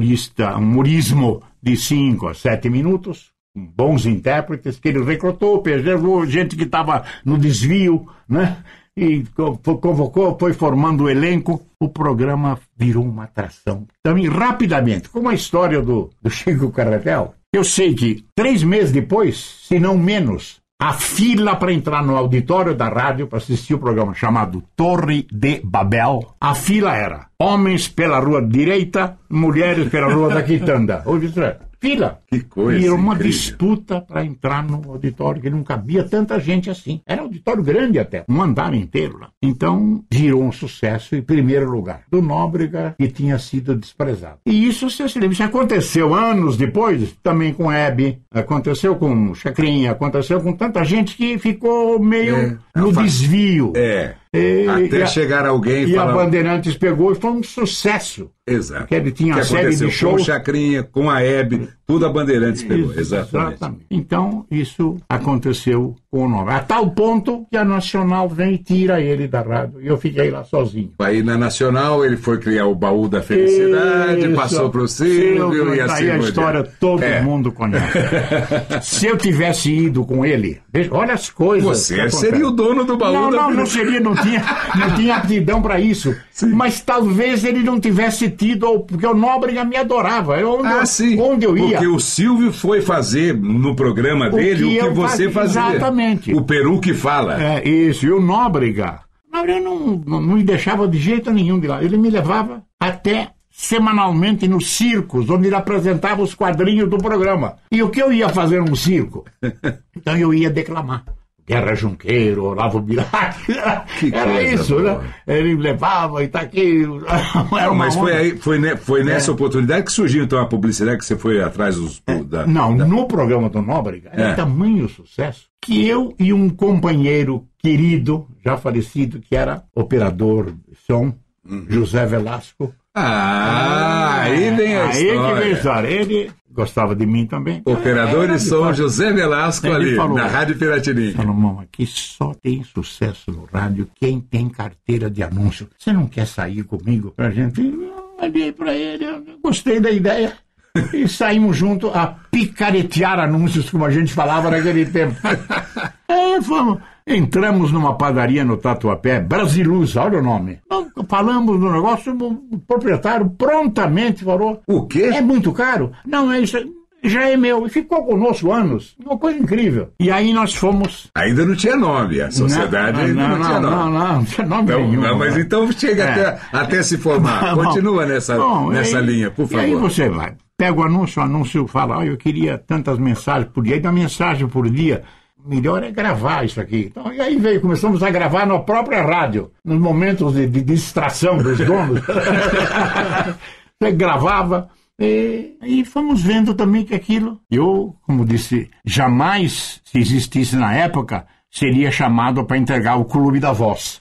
humorismo de 5 a 7 minutos, com bons intérpretes, que ele recrutou, preservou gente que estava no desvio, né? E convocou, foi formando o elenco. O programa virou uma atração. Também, rapidamente, como a história do Chico Carretel, eu sei que 3 meses depois, se não menos, a fila para entrar no auditório da rádio para assistir o programa chamado Torre de Babel, a fila era homens pela rua direita, mulheres pela rua da Quitanda. Fila. Que coisa. E era uma incrível. disputa para entrar no auditório, que não cabia tanta gente assim. Era um auditório grande até, um andar inteiro lá. Então, virou um sucesso em primeiro lugar. Do Nóbrega, que tinha sido desprezado. E isso, você se lembra, isso aconteceu anos depois, também com Hebe, aconteceu com Chacrinha, aconteceu com tanta gente que ficou meio no desvio. Até chegar alguém e falar... a Bandeirantes pegou e foi um sucesso. Exato. Porque ele tinha a série de com shows. o Chacrinha, com a Hebe, tudo a Bandeirantes pegou. Exatamente. Então, isso aconteceu com o Nóbrega. A tal ponto que a Nacional vem e tira ele da rádio. E eu fiquei lá sozinho. Aí na Nacional ele foi criar o Baú da Felicidade, passou para o Silvio e assim. Aí a história todo mundo conhece. Se eu tivesse ido com ele, veja, olha as coisas. Você seria o dono do Baú da Felicidade. Não seria, não tinha aptidão para isso. Sim. Mas talvez ele não tivesse tido, porque o Nóbrega me adorava. Onde eu ia. Porque o Silvio foi fazer no programa dele o que você fazia. Exatamente. O Peru que fala. Isso. E o Nóbrega não me deixava de jeito nenhum de lá. Ele me levava até semanalmente nos circos, onde ele apresentava os quadrinhos do programa. E o que eu ia fazer no circo? Então eu ia declamar. Guerra Junqueiro, Olavo Bilac, era isso, né? Ele levava e tá aqui. Mas foi nessa oportunidade que surgiu então a publicidade, que você foi atrás dos... No programa do Nóbrega, era tamanho sucesso que eu e um companheiro querido, já falecido, que era operador de som, José Velasco. Aí vem a história. Aí que vem a história. Ele gostava de mim também. Operador de som José Velasco ali, falou, na Rádio Piratininga. Salomão, aqui só tem sucesso no rádio quem tem carteira de anúncio. Você não quer sair comigo pra gente? Eu olhei pra ele, eu gostei da ideia. E saímos junto a picaretear anúncios, como a gente falava naquele tempo. Entramos numa padaria no Tatuapé, Brasiluz, olha o nome. Falamos do negócio, o proprietário prontamente falou: o quê? É muito caro? Não, isso já é meu. E ficou conosco anos. Uma coisa incrível. E aí nós fomos... Ainda não tinha nome, a sociedade ainda não tinha nome. Não tinha nome nenhum. Não, mas então chega até se formar. Continua nessa linha, por favor. E aí você vai, pega o anúncio fala, eu queria tantas mensagens por dia, e da mensagem por dia... Melhor é gravar isso aqui. Então, e aí começamos a gravar na própria rádio, nos momentos de distração dos donos. Você gravava, e fomos vendo também que aquilo... Eu, como disse, jamais, se existisse na época, seria chamado para entregar o Clube da Voz.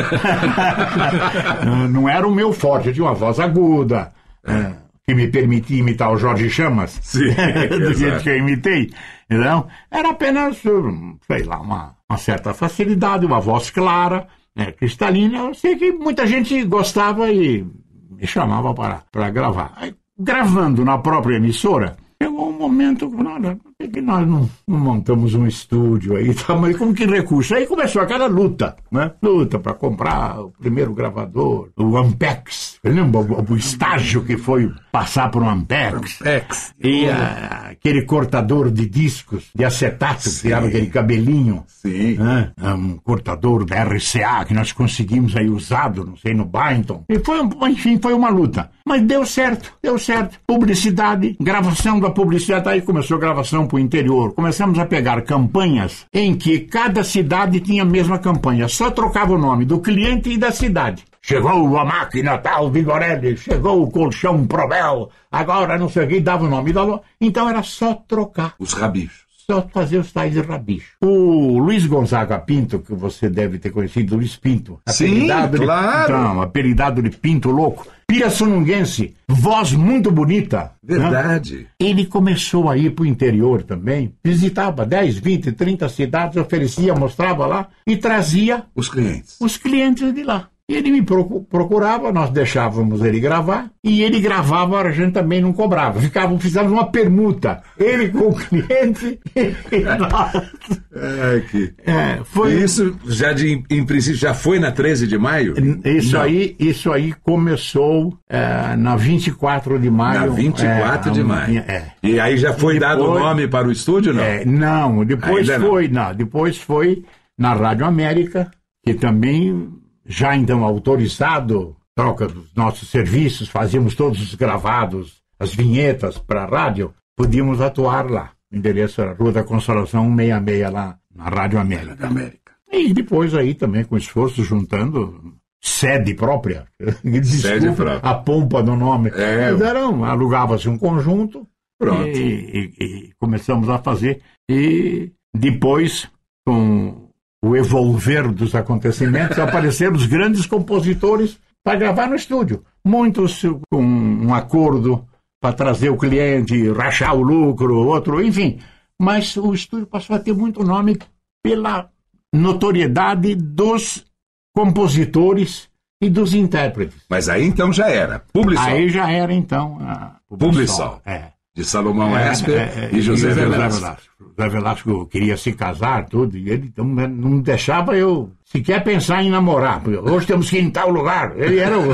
Não era o meu forte, eu tinha uma voz aguda, que me permitia imitar o Jorge Chamas, do jeito que eu imitei. Então, era apenas, sei lá, uma certa facilidade, uma voz clara, cristalina. Eu sei que muita gente gostava e me chamava para gravar. Aí, gravando na própria emissora, chegou um momento, é que nós não montamos um estúdio aí, tá? Mas como que recurso? Aí começou aquela luta, né? Luta para comprar o primeiro gravador, o Ampex. Lembra o estágio que foi passar por um Ampex? E aquele cortador de discos, de acetato, que tirava aquele cabelinho. Sim. Né? Um cortador da RCA que nós conseguimos aí usado, não sei, no Byington. E foi uma luta. Mas deu certo. Publicidade, gravação da publicidade, aí começou a gravação pro interior. Começamos a pegar campanhas em que cada cidade tinha a mesma campanha, só trocava o nome do cliente e da cidade. Chegou a máquina tal, Vigorelli, chegou o colchão Provel, agora não sei o que, dava o nome da loja. Então era só trocar. Os rabichos. Só fazer os tais de rabicho. O Luiz Gonzaga Pinto, que você deve ter conhecido, Luiz Pinto. Sim, claro. Então, apelidado de Pinto Louco. Pirassununguense, voz muito bonita. Verdade. Né? Ele começou a ir pro interior também, visitava 10, 20, 30 cidades, oferecia, mostrava lá e trazia os clientes de lá. Ele me procurava, nós deixávamos ele gravar, e ele gravava, a gente também não cobrava. Fizemos uma permuta, ele com o cliente e nós. Isso já em princípio já foi na 13 de maio? Isso aí começou na 24 de maio. Na 24 de maio. E aí já foi dado o nome para o estúdio, não? Depois foi na Rádio América, que também... Já então autorizado, troca dos nossos serviços, fazíamos todos os gravados, as vinhetas para a rádio, podíamos atuar lá. O endereço era Rua da Consolação 166, lá na Rádio América. E depois aí também, com esforço, juntando sede própria. Desculpa a pompa do nome. Alugava-se um conjunto. Pronto. E começamos a fazer. E depois, com o evolver dos acontecimentos, apareceram os grandes compositores para gravar no estúdio. Muitos com um acordo para trazer o cliente, rachar o lucro, outro, enfim. Mas o estúdio passou a ter muito nome pela notoriedade dos compositores e dos intérpretes. Mas aí então já era Publisol. Aí já era então a Publisol. De Salomão Esper e José Velasco. José Velasco queria se casar, tudo, e ele então, não deixava eu sequer pensar em namorar. Hoje temos que ir em tal lugar. Ele era o...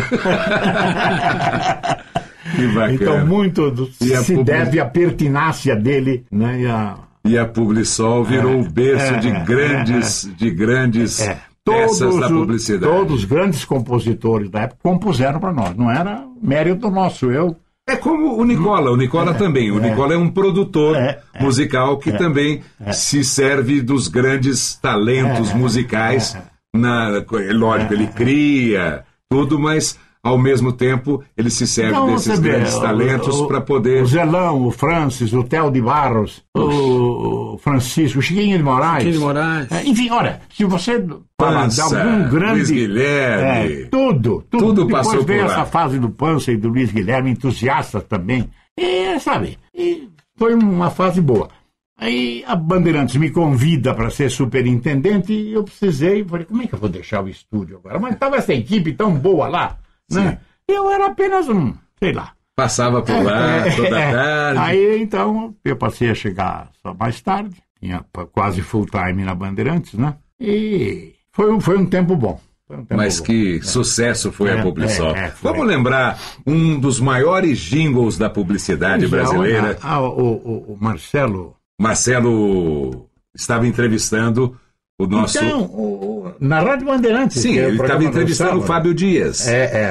Que bacana. Então, muito deve à pertinácia dele, né? E a Publisol virou o berço de grandes peças da publicidade. Todos os grandes compositores da época compuseram para nós. Não era mérito nosso, É como o Nicola. O Nicola também. O Nicola é um produtor musical que também se serve dos grandes talentos musicais. Lógico, ele cria tudo, mas ao mesmo tempo ele se serve desses grandes talentos para poder... O Zelão, o Francis, o Theo de Barros, o Francisco, o Chiquinho de Moraes. Enfim, olha, se você falar de algum grande... Luiz Guilherme. Tudo passou por lá. Depois veio essa fase do Pança e do Luiz Guilherme, entusiastas também. E foi uma fase boa. Aí a Bandeirantes me convida para ser superintendente e eu falei, como é que eu vou deixar o estúdio agora? Mas estava essa equipe tão boa lá, né? Eu era apenas sei lá. Passava por lá toda tarde. Aí então eu passei a chegar só mais tarde, tinha quase full time na Bandeirantes, né? E foi um tempo bom. Mas que sucesso foi a Publisol. Vamos lembrar um dos maiores jingles da publicidade brasileira. O Marcelo estava entrevistando o nosso... Então, na Rádio Bandeirantes. Sim, ele estava entrevistando o Fábio Dias.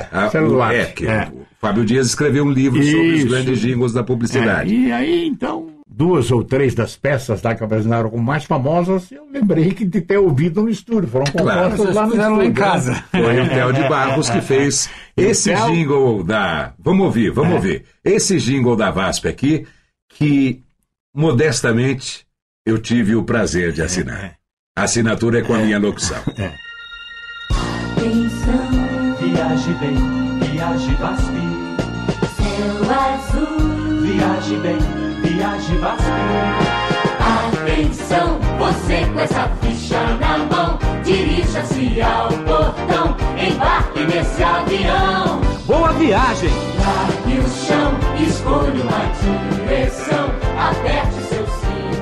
O Fábio Dias escreveu um livro sobre os grandes jingles da publicidade. E aí, então, 2 ou 3 das peças lá que apresentaram como mais famosas, eu lembrei de ter ouvido no estúdio. Foram compostas lá no estúdio. Em casa. Foi o Theo de Barros que fez esse jingle da... Vamos ouvir. Esse jingle da VASP aqui, que modestamente eu tive o prazer de assinar. A assinatura é com a minha locução. Atenção, viaje bem, viaje VASP. Céu azul, viaje bem, viaje VASP. Atenção, você com essa ficha na mão, dirija-se ao portão, embarque nesse avião. Boa viagem! Largue o chão, escolha uma direção, aperte seu cinto.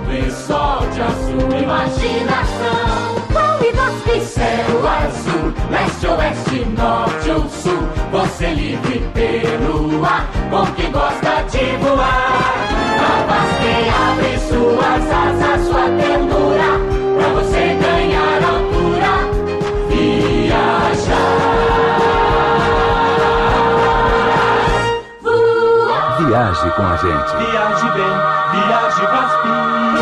norte a sul, imaginação. Kaleidoscope, céu azul, leste, oeste, norte ou sul. Você livre pelo ar, com quem gosta de voar. Novas que abrem suas asas, sua ternura, pra você ganhar altura, viajar. Voar. Viaje com a gente. Viaje bem, viaje Gaspi.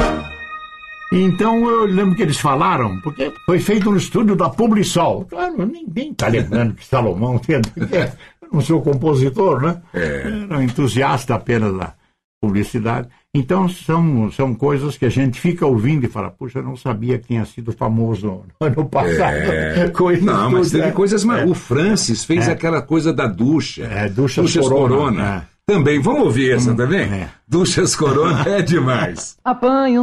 Então eu lembro que eles falaram, porque foi feito no estúdio da Publisol. Claro, ninguém está lembrando que Salomão tinha. Eu não sou compositor, né? Era um entusiasta apenas da publicidade. Então são coisas que a gente fica ouvindo e fala, puxa, eu não sabia que tinha sido famoso no passado. Não, mas teve coisas mais. O Francis fez aquela coisa da ducha. Duchas Corona. Também, vamos ouvir essa também? Duchas Corona é demais. Apanho um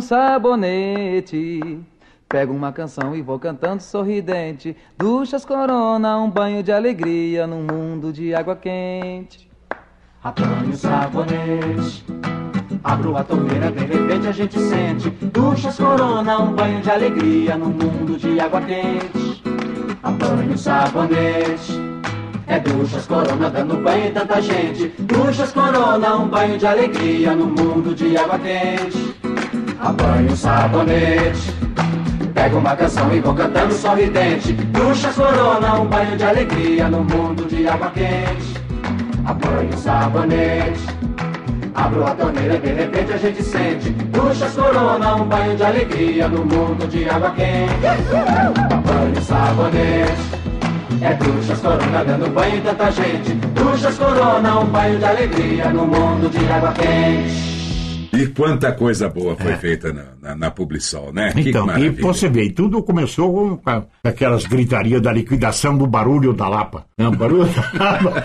sabonete, pego uma canção e vou cantando sorridente. Duchas Corona, um banho de alegria num mundo de água quente. Apanho um sabonete, abro a torneira, de repente a gente sente. Duchas Corona, um banho de alegria num mundo de água quente. Apanho um sabonete, é Duchas Corona dando banho em tanta gente. Duchas Corona, um banho de alegria no mundo de água quente. Apanho um sabonete, pego uma canção e vou cantando sorridente. Duchas Corona, um banho de alegria no mundo de água quente. Apanho um sabonete, abro a torneira e de repente a gente sente. Duchas Corona, um banho de alegria no mundo de água quente. Apanho um sabonete, é Duchas Corona dando banho em tanta gente. Duchas Corona, um banho de alegria no mundo de água quente. E quanta coisa boa foi feita na Publisol, né? Então, e você vê, tudo começou com aquelas gritarias da liquidação do barulho da Lapa. Não, barulho da Lapa.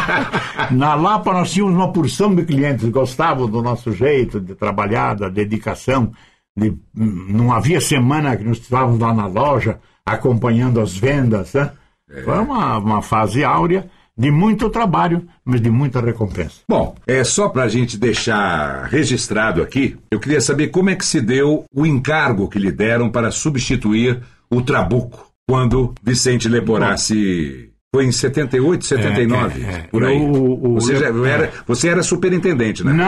Na Lapa nós tínhamos uma porção de clientes que gostavam do nosso jeito de trabalhar, da dedicação. Não havia semana que nós estávamos lá na loja acompanhando as vendas, né? Foi uma fase áurea de muito trabalho, mas de muita recompensa. Bom, só para a gente deixar registrado aqui, eu queria saber como é que se deu o encargo que lhe deram para substituir o Trabuco, quando Vicente Leporassi... Foi em 78, 79, por aí. Você era superintendente, né?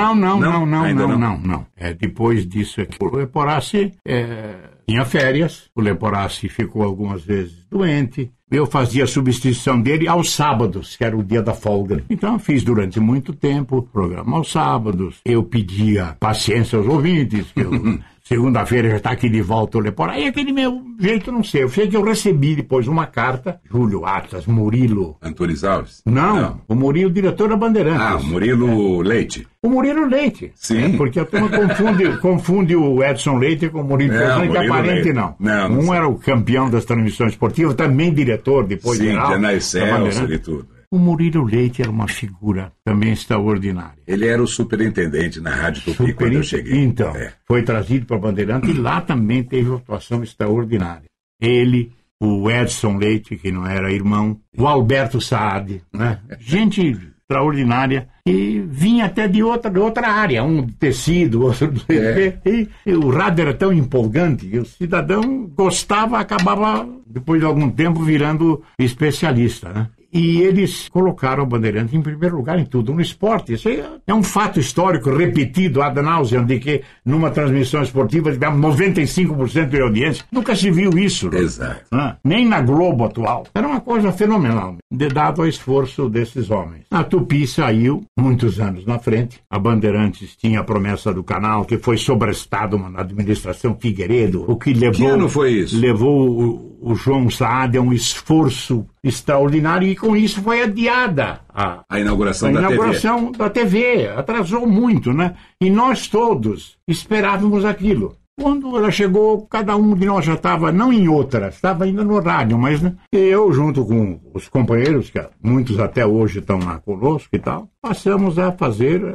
Não. Depois disso aqui. O Leporassi tinha férias, o Leporassi ficou algumas vezes doente. Eu fazia a substituição dele aos sábados, que era o dia da folga. Então eu fiz durante muito tempo programa aos sábados. Eu pedia paciência aos ouvintes, que eu... Segunda-feira já está aqui de volta o Leporassi. Aí aquele meu jeito, não sei. Eu sei que eu recebi depois uma carta. Júlio Atlas, Murilo... Antunes Alves? Não, o Murilo, diretor da Bandeirantes. O Murilo Leite. O Murilo Leite. Sim. Porque a turma confunde o Edson Leite com o Murilo Leite, que é parente, não. Um era o campeão das transmissões esportivas, também diretor, depois de geral. Sim, Jana Excelsior e tudo. O Murilo Leite era uma figura também extraordinária. Ele era o superintendente na Rádio Tupi quando eu cheguei. Então, foi trazido para a Bandeirante e lá também teve uma atuação extraordinária. Ele, o Edson Leite, que não era irmão, o Alberto Saad, né? Gente extraordinária, e vinha até de outra área, um de tecido, outro do e o rádio era tão empolgante que o cidadão gostava, acabava, depois de algum tempo, virando especialista, né? E eles colocaram a Bandeirante em primeiro lugar em tudo, no esporte. Isso é um fato histórico repetido ad nauseam, de que numa transmissão esportiva tivemos 95% de audiência. Nunca se viu isso. Exato. Né? Nem na Globo atual. Era uma coisa fenomenal, dado ao esforço desses homens. A Tupi saiu muitos anos na frente. A Bandeirantes tinha a promessa do canal, que foi sobrestado na administração Figueiredo. O que levou... Que ano foi isso? Levou o João Saad a um esforço extraordinário e com isso foi adiada a inauguração da TV. Atrasou muito, né? E nós todos esperávamos aquilo. Quando ela chegou, cada um de nós já estava, não em outra, estava ainda no rádio, mas né, eu, junto com os companheiros, que muitos até hoje estão lá conosco e tal, passamos a fazer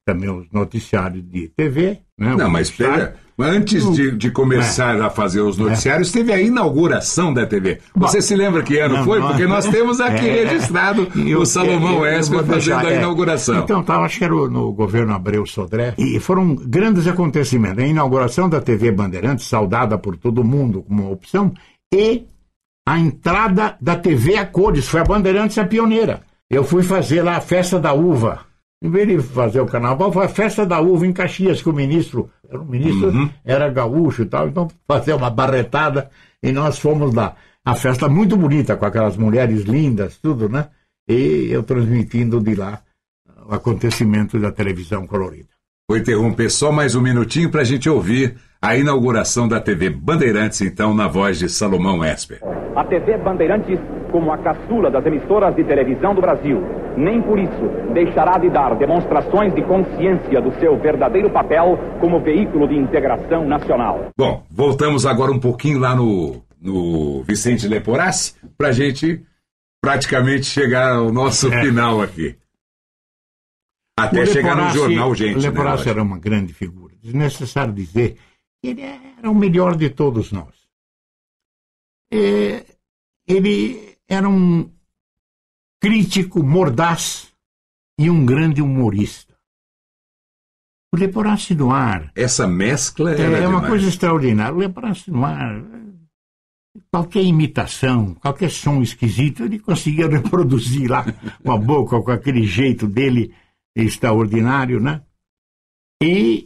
também os noticiários de TV. Né? Não, mas antes de começar a fazer os noticiários, teve a inauguração da TV. Você se lembra que ano foi? Porque nós temos aqui registrado o Salomão Esper fazendo a inauguração. Então, acho que era no governo Abreu Sodré. E foram grandes acontecimentos. A inauguração da TV Bandeirantes, saudada por todo mundo como uma opção, e a entrada da TV a cores. Foi a Bandeirantes a pioneira. Eu fui fazer lá a Festa da Uva. Em vez de fazer o carnaval, foi a Festa da Uva em Caxias, que o ministro era gaúcho e tal, então fazer uma barretada, e nós fomos lá. A festa muito bonita, com aquelas mulheres lindas, tudo, né? E eu transmitindo de lá o acontecimento da televisão colorida. Vou interromper só mais um minutinho para a gente ouvir a inauguração da TV Bandeirantes, então, na voz de Salomão Esper. A TV Bandeirantes, como a caçula das emissoras de televisão do Brasil, nem por isso deixará de dar demonstrações de consciência do seu verdadeiro papel como veículo de integração nacional. Bom, voltamos agora um pouquinho lá no Vicente Leporassi, para a gente praticamente chegar ao nosso final aqui. Até chegar no jornal, gente. O Leporassi era uma grande figura. Desnecessário dizer que ele era o melhor de todos nós. Ele era um crítico mordaz e um grande humorista. O Leporassi no ar... Essa mescla é uma coisa extraordinária. O Leporassi no ar... Qualquer imitação, qualquer som esquisito, ele conseguia reproduzir lá com a boca, com aquele jeito dele extraordinário, né? E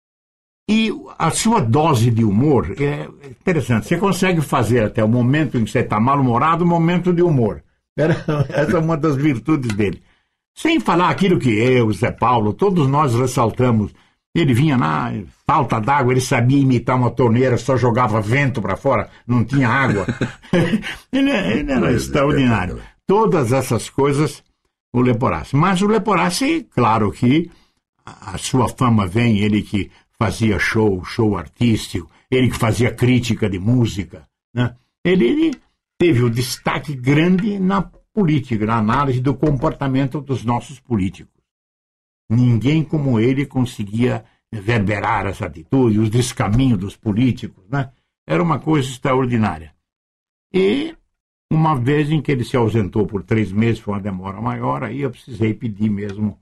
a sua dose de humor é interessante. Você consegue fazer até o momento em que você está mal-humorado, um momento de humor. Essa é uma das virtudes dele. Sem falar aquilo que eu, Zé Paulo, todos nós ressaltamos. Ele vinha lá, falta d'água, ele sabia imitar uma torneira, só jogava vento para fora, não tinha água. ele era extraordinário. Todas essas coisas, o Leporassi. Mas o Leporassi, claro que a sua fama vem, ele que fazia show artístico, ele que fazia crítica de música, né? Ele teve um destaque grande na política, na análise do comportamento dos nossos políticos. Ninguém como ele conseguia reverberar essa atitude, os descaminhos dos políticos, né? Era uma coisa extraordinária. E uma vez em que ele se ausentou por 3 meses, foi uma demora maior, aí eu precisei pedir mesmo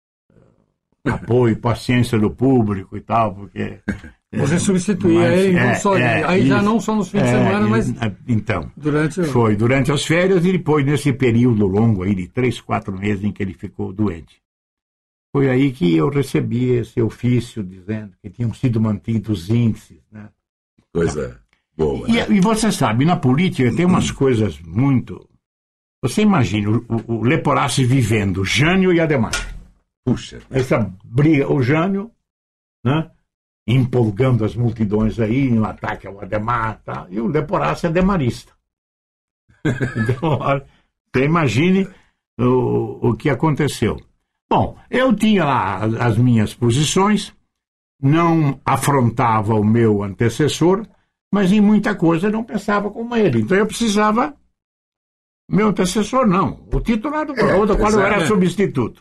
apoio, paciência do público e tal, porque... Você substituía ele, aí já não só nos fins de semana, mas... Então, foi durante as férias e depois nesse período longo aí de 3, 4 meses em que ele ficou doente. Foi aí que eu recebi esse ofício dizendo que tinham sido mantidos os índices, né? Coisa boa. E você sabe, na política tem umas coisas muito... Você imagina o Leporassi vivendo, Jânio e Adhemar. Puxa. Essa briga, o Jânio, né? Empolgando as multidões aí, no ataque ao Adhemar, tá? E o Leporassi é ademarista. Então, você imagine o que aconteceu. Bom, eu tinha lá as minhas posições, não afrontava o meu antecessor, mas em muita coisa não pensava como ele. Então eu precisava... Meu antecessor não, o titular do programa, do qual eu era substituto.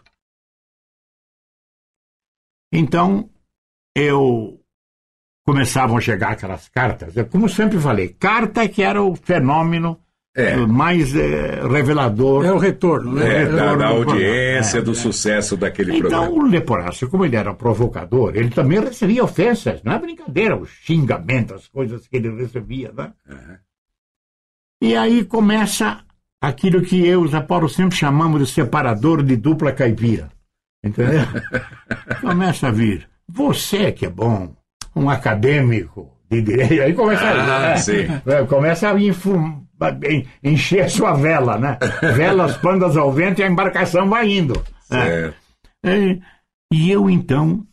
Então, começavam a chegar aquelas cartas. Eu, como sempre falei, carta que era o fenômeno mais revelador. É o retorno, né? Da audiência, do sucesso daquele programa. Então, o Leporassi, como ele era provocador, ele também recebia ofensas. Não é brincadeira, os xingamentos, as coisas que ele recebia, né? Uhum. E aí começa aquilo que eu e o Zé Paulo sempre chamamos de separador de dupla caipira. Entendeu? Começa a vir. Você que é bom, um acadêmico de direito. Aí começa a encher a sua vela, né? Velas pandas ao vento e a embarcação vai indo. Né? E eu, então,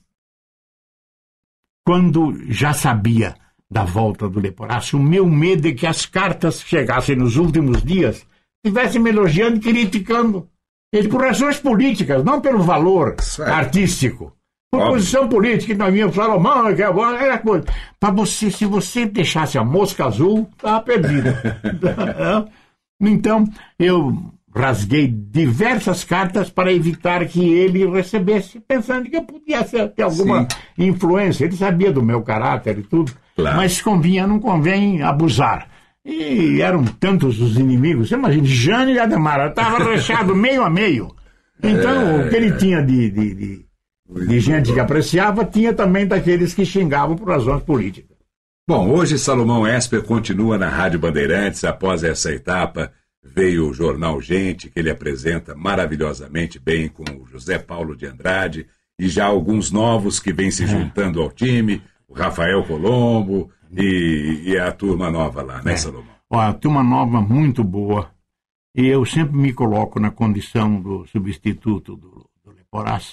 quando já sabia da volta do Leporassi, o meu medo é que as cartas chegassem nos últimos dias, estivessem me elogiando e criticando. Ele por razões políticas, não pelo valor artístico. Por posição política, que nós vimos Salomão, que era coisa. Para você, se você deixasse a mosca azul, estava perdido. Então, eu rasguei diversas cartas para evitar que ele recebesse, pensando que eu podia ter alguma influência. Ele sabia do meu caráter e tudo, mas não convém abusar. E eram tantos os inimigos. Você imagina, Jânio e Ademar, estava recheado meio a meio. Então, o que ele tinha de gente que apreciava, tinha também daqueles que xingavam por razões políticas. Bom, hoje Salomão Esper continua na Rádio Bandeirantes. Após essa etapa, veio o Jornal Gente, que ele apresenta maravilhosamente bem com o José Paulo de Andrade, e já alguns novos que vêm se juntando ao time, o Rafael Colombo e a turma nova lá, né, Salomão? A turma nova muito boa. E eu sempre me coloco na condição do substituto do Leporassi,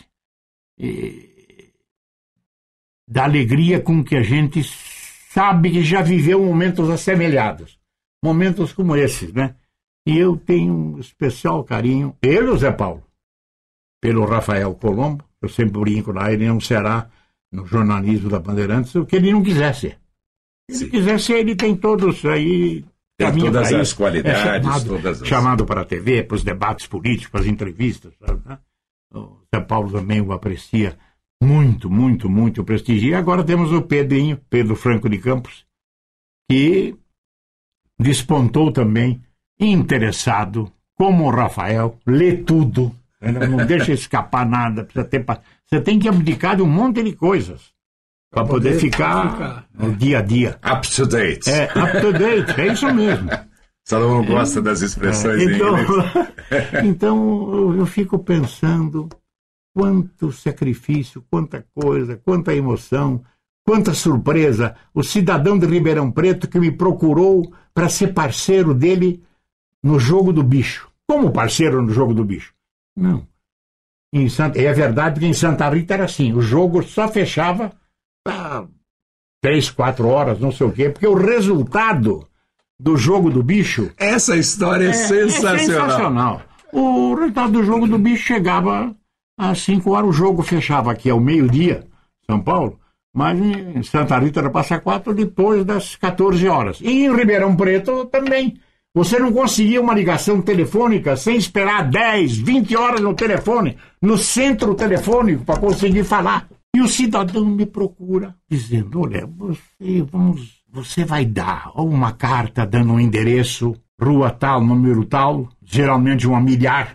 da alegria com que a gente sabe que já viveu momentos assemelhados, momentos como esses, né? E eu tenho um especial carinho, pelo Zé Paulo, pelo Rafael Colombo. Eu sempre brinco lá, ele não será no jornalismo da Bandeirantes o que ele não quiser ser. Se ele quiser ser, ele tem todos aí... Tem todas as qualidades. Chamado para a TV, para os debates políticos, para as entrevistas. Sabe, né? O Zé Paulo também o aprecia muito, muito, muito prestigia. E agora temos o Pedro Franco de Campos, que despontou também, interessado, como o Rafael, lê tudo, não deixa escapar nada. Você tem que abdicar de um monte de coisas para poder ficar no dia a dia. Up to date. Up to date, é isso mesmo. Salomão gosta das expressões em inglês. Então eu fico pensando quanto sacrifício, quanta coisa, quanta emoção, quanta surpresa. O cidadão de Ribeirão Preto que me procurou para ser parceiro dele no Jogo do Bicho. Como parceiro no Jogo do Bicho? Não. É verdade que em Santa Rita era assim, o jogo só fechava 3, 4 horas, não sei o quê, porque o resultado do Jogo do Bicho... Essa história é sensacional. O resultado do Jogo do Bicho chegava às 5 horas, o jogo fechava aqui ao meio-dia, São Paulo, mas em Santa Rita era Passa Quatro depois das 14 horas. E em Ribeirão Preto também. Você não conseguia uma ligação telefônica sem esperar 10, 20 horas no telefone, no centro telefônico, para conseguir falar. E o cidadão me procura, dizendo, olha, você vai dar uma carta dando um endereço, rua tal, número tal, geralmente uma milhar,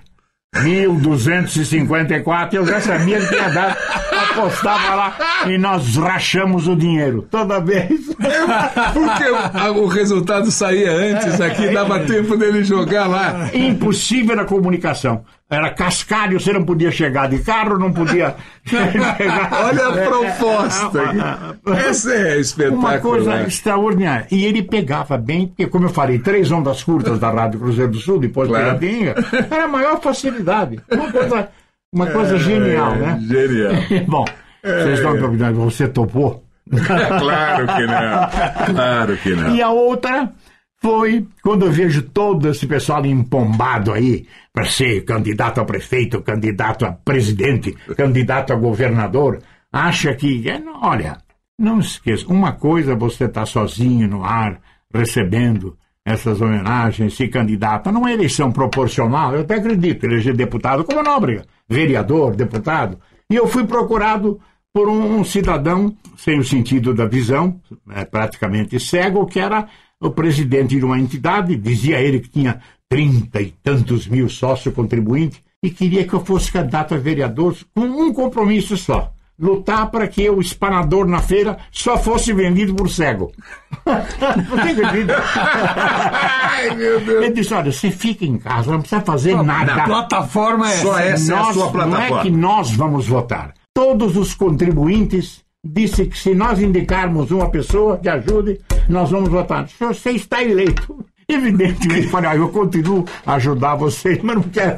1254, eu já sabia que ia dar, apostava lá e nós rachamos o dinheiro, toda vez. Porque o resultado saía antes, aqui dava tempo dele jogar lá. Impossível a comunicação. Era cascalho, você não podia chegar de carro, não podia chegar. Olha a proposta. Essa é espetacular. Uma coisa extraordinária. E ele pegava bem, porque, como eu falei, 3 ondas curtas da Rádio Cruzeiro do Sul, depois Piratinga, era a maior facilidade. Uma coisa genial, né? Genial. Bom, vocês estão me perguntando, você topou? Claro que não. Claro que não. E a outra foi quando eu vejo todo esse pessoal empombado aí para ser candidato a prefeito, candidato a presidente, candidato a governador, acha que... Olha, não esqueça, uma coisa você está sozinho no ar, recebendo essas homenagens, se candidata, não é eleição proporcional, eu até acredito, eleger deputado como Nóbrega, vereador, deputado, e eu fui procurado por um cidadão sem o sentido da visão, praticamente cego, que era o presidente de uma entidade, dizia ele que tinha 30 e tantos mil sócios contribuintes, e queria que eu fosse candidato a vereador com um compromisso só, lutar para que o espanador na feira só fosse vendido por cego. Não tem acredito. Ai, meu Deus. Ele disse, olha, você fica em casa, não precisa fazer nada. A plataforma é só essa. É a sua plataforma. Não é que nós vamos votar. Todos os contribuintes disse que se nós indicarmos uma pessoa que ajude, nós vamos votar. Você está eleito. Evidentemente, falei, eu continuo a ajudar vocês, mas não quero.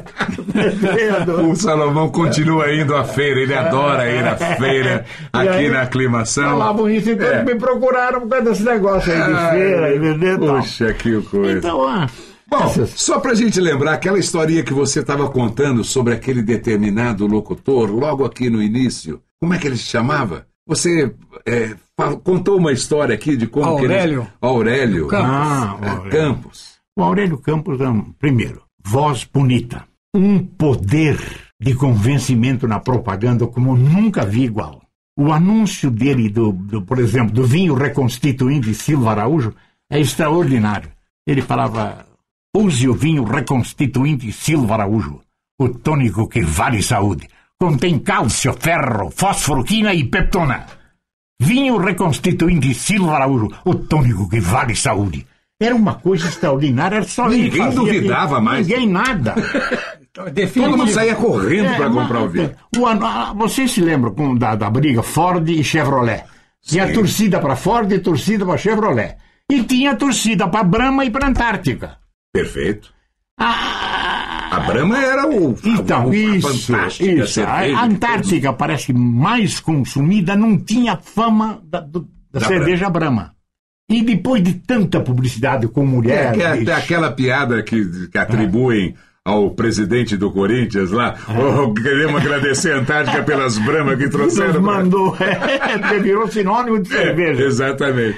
O Salomão continua indo à feira, ele adora ir à feira, aqui aí, na aclimação. Falavam isso, então me procuraram por causa desse negócio aí de feira, entendeu? Puxa, que coisa. Então, bom, só pra gente lembrar, aquela historinha que você estava contando sobre aquele determinado locutor, logo aqui no início, como é que ele se chamava? Você contou uma história aqui de como Aurélio. Aurélio Campos. Campos. O Aurélio Campos, primeiro, voz bonita, um poder de convencimento na propaganda como nunca vi igual. O anúncio dele, por exemplo, do vinho reconstituinte Silva Araújo, é extraordinário. Ele falava, use o vinho reconstituinte Silva Araújo, o tônico que vale saúde. Contém cálcio, ferro, fósforo, quina e peptona. Vinho reconstituinte Silva Araújo, o tônico que vale saúde. Era uma coisa extraordinária, era só ninguém duvidava mais. Ninguém nada. Todo mundo saía correndo para comprar o vinho. Você se lembra da briga Ford e Chevrolet? Tinha torcida para Ford e torcida para Chevrolet. E tinha torcida para Brahma e para Antártica. Perfeito. A Brahma era fantástica isso. A Antártica parece mais consumida, não tinha fama da cerveja Brahma. E depois de tanta publicidade com mulher... aquela piada que atribuem ao presidente do Corinthians lá, queremos agradecer a Antártica pelas Brahma que trouxeram. Nos mandou, virou sinônimo de cerveja. Exatamente.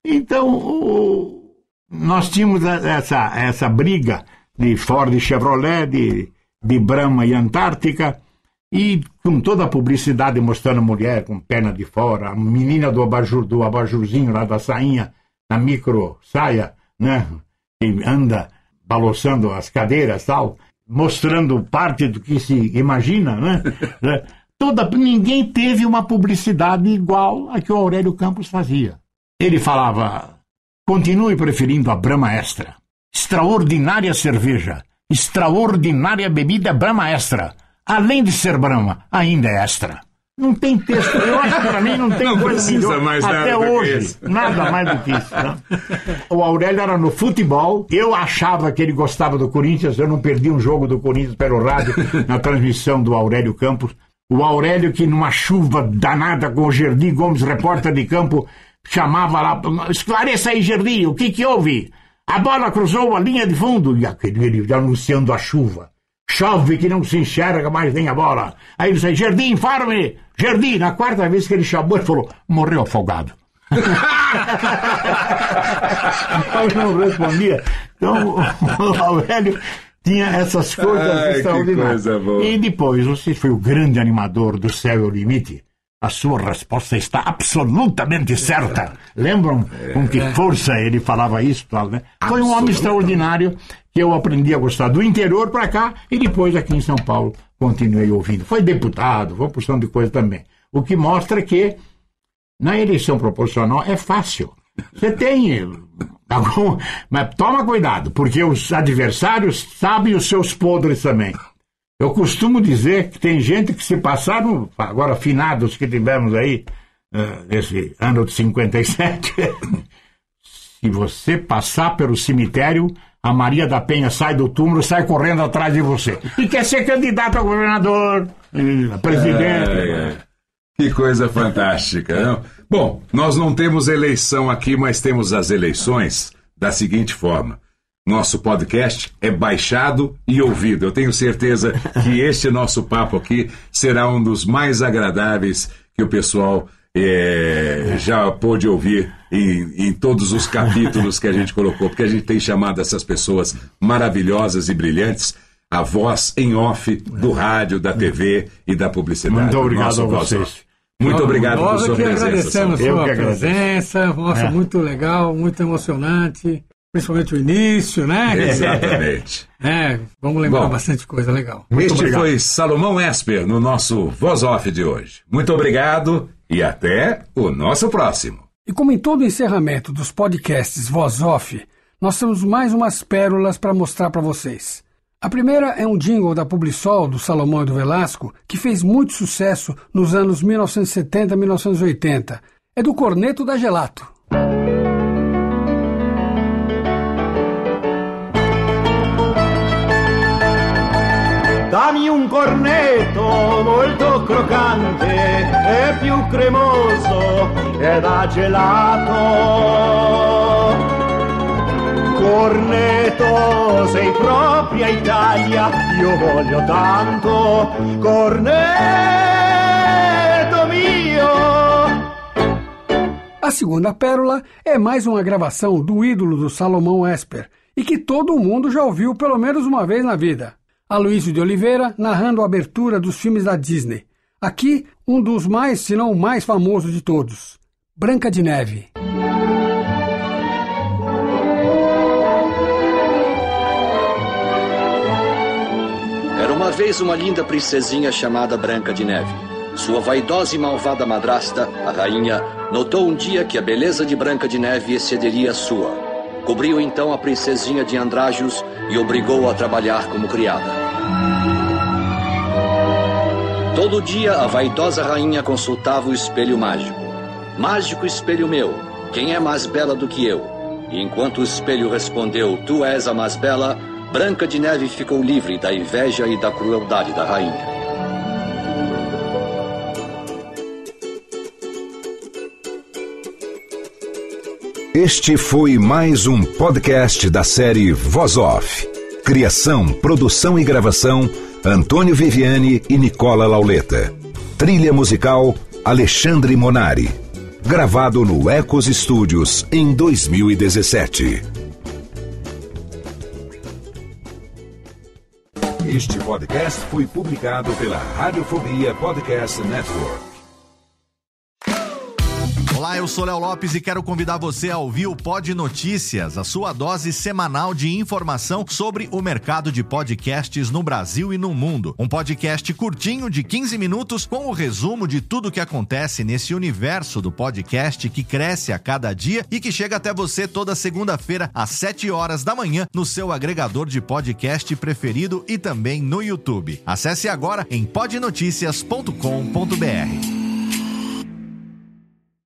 Então, nós tínhamos essa briga de Ford e Chevrolet, de Brahma e Antártica, e com toda a publicidade mostrando a mulher com perna de fora, a menina do abajurzinho lá da sainha, na micro saia, né, que anda balançando as cadeiras e tal, mostrando parte do que se imagina, né? Ninguém teve uma publicidade igual a que o Aurélio Campos fazia. Ele falava, continue preferindo a Brahma Extra. Extraordinária cerveja, extraordinária bebida Brahma Extra. Além de ser Brahma, ainda é extra. Não tem texto. Eu acho que para mim não tem coisa melhor. Mais até nada hoje. Nada mais do que isso. Né? O Aurélio era no futebol. Eu achava que ele gostava do Corinthians. Eu não perdi um jogo do Corinthians pelo rádio na transmissão do Aurélio Campos. O Aurélio que numa chuva danada com o Gerdi Gomes, repórter de campo, chamava lá, esclareça aí, Gerdi, o que houve? A bola cruzou a linha de fundo. E ele anunciando a chuva. Chove que não se enxerga mais nem a bola. Aí ele disse, Gerdi, informe. Gerdi, na quarta vez que ele chamou, ele falou, morreu afogado. Então não respondia. Então o Aurélio tinha essas coisas extraordinárias. E depois, você foi o grande animador do Céu é o Limite. A sua resposta está absolutamente certa. Lembram com que força ele falava isso? Tal, né? Foi um homem extraordinário que eu aprendi a gostar do interior para cá e depois aqui em São Paulo continuei ouvindo. Foi deputado, foi uma porção de coisa também. O que mostra que na eleição proporcional é fácil. Você tem... Mas toma cuidado, porque os adversários sabem os seus podres também. Eu costumo dizer que tem gente que se passaram, agora finados que tivemos aí, nesse ano de 57, se você passar pelo cemitério, a Maria da Penha sai do túmulo, sai correndo atrás de você. E quer ser candidato a governador, a presidente. Que coisa fantástica, não? Bom, nós não temos eleição aqui, mas temos as eleições da seguinte forma. Nosso podcast é baixado e ouvido. Eu tenho certeza que este nosso papo aqui será um dos mais agradáveis que o pessoal já pôde ouvir em todos os capítulos que a gente colocou, porque a gente tem chamado essas pessoas maravilhosas e brilhantes a voz em off do rádio, da TV e da publicidade. Muito obrigado a vocês. Muito obrigado por sua presença. Agradecemos a sua presença. Nossa, muito legal, muito emocionante. Principalmente o início, né? Exatamente. Vamos lembrar bastante coisa legal. Este foi Salomão Esper no nosso Voz Off de hoje. Muito obrigado e até o nosso próximo. E como em todo encerramento dos podcasts Voz Off, nós temos mais umas pérolas para mostrar para vocês. A primeira é um jingle da Publisol, do Salomão e do Velasco, que fez muito sucesso nos anos 1970 e 1980. É do Corneto da Gelato. Dammi un cornetto molto croccante e più cremoso che da gelato. Cornetto, sei propria Italia, io voglio tanto, cornetto mio. A segunda pérola é mais uma gravação do ídolo do Salomão Esper, e que todo mundo já ouviu pelo menos uma vez na vida. Aloysio de Oliveira narrando a abertura dos filmes da Disney. Aqui, um dos mais, se não o mais famoso de todos, Branca de Neve. Era uma vez uma linda princesinha chamada Branca de Neve. Sua vaidosa e malvada madrasta, a rainha, notou um dia que a beleza de Branca de Neve excederia a sua. Cobriu então a princesinha de andrajos e obrigou-a a trabalhar como criada. Todo dia a vaidosa rainha consultava o espelho mágico. Mágico espelho meu, quem é mais bela do que eu? E enquanto o espelho respondeu, tu és a mais bela, Branca de Neve ficou livre da inveja e da crueldade da rainha. Este foi mais um podcast da série Voz Off. Criação, produção e gravação, Antônio Viviani e Nicola Lauleta. Trilha musical, Alexandre Monari. Gravado no Ecos Studios em 2017. Este podcast foi publicado pela Radiofobia Podcast Network. Olá, eu sou Léo Lopes e quero convidar você a ouvir o Pod Notícias, a sua dose semanal de informação sobre o mercado de podcasts no Brasil e no mundo. Um podcast curtinho de 15 minutos com o resumo de tudo o que acontece nesse universo do podcast que cresce a cada dia e que chega até você toda segunda-feira às 7 horas da manhã no seu agregador de podcast preferido e também no YouTube. Acesse agora em podnoticias.com.br.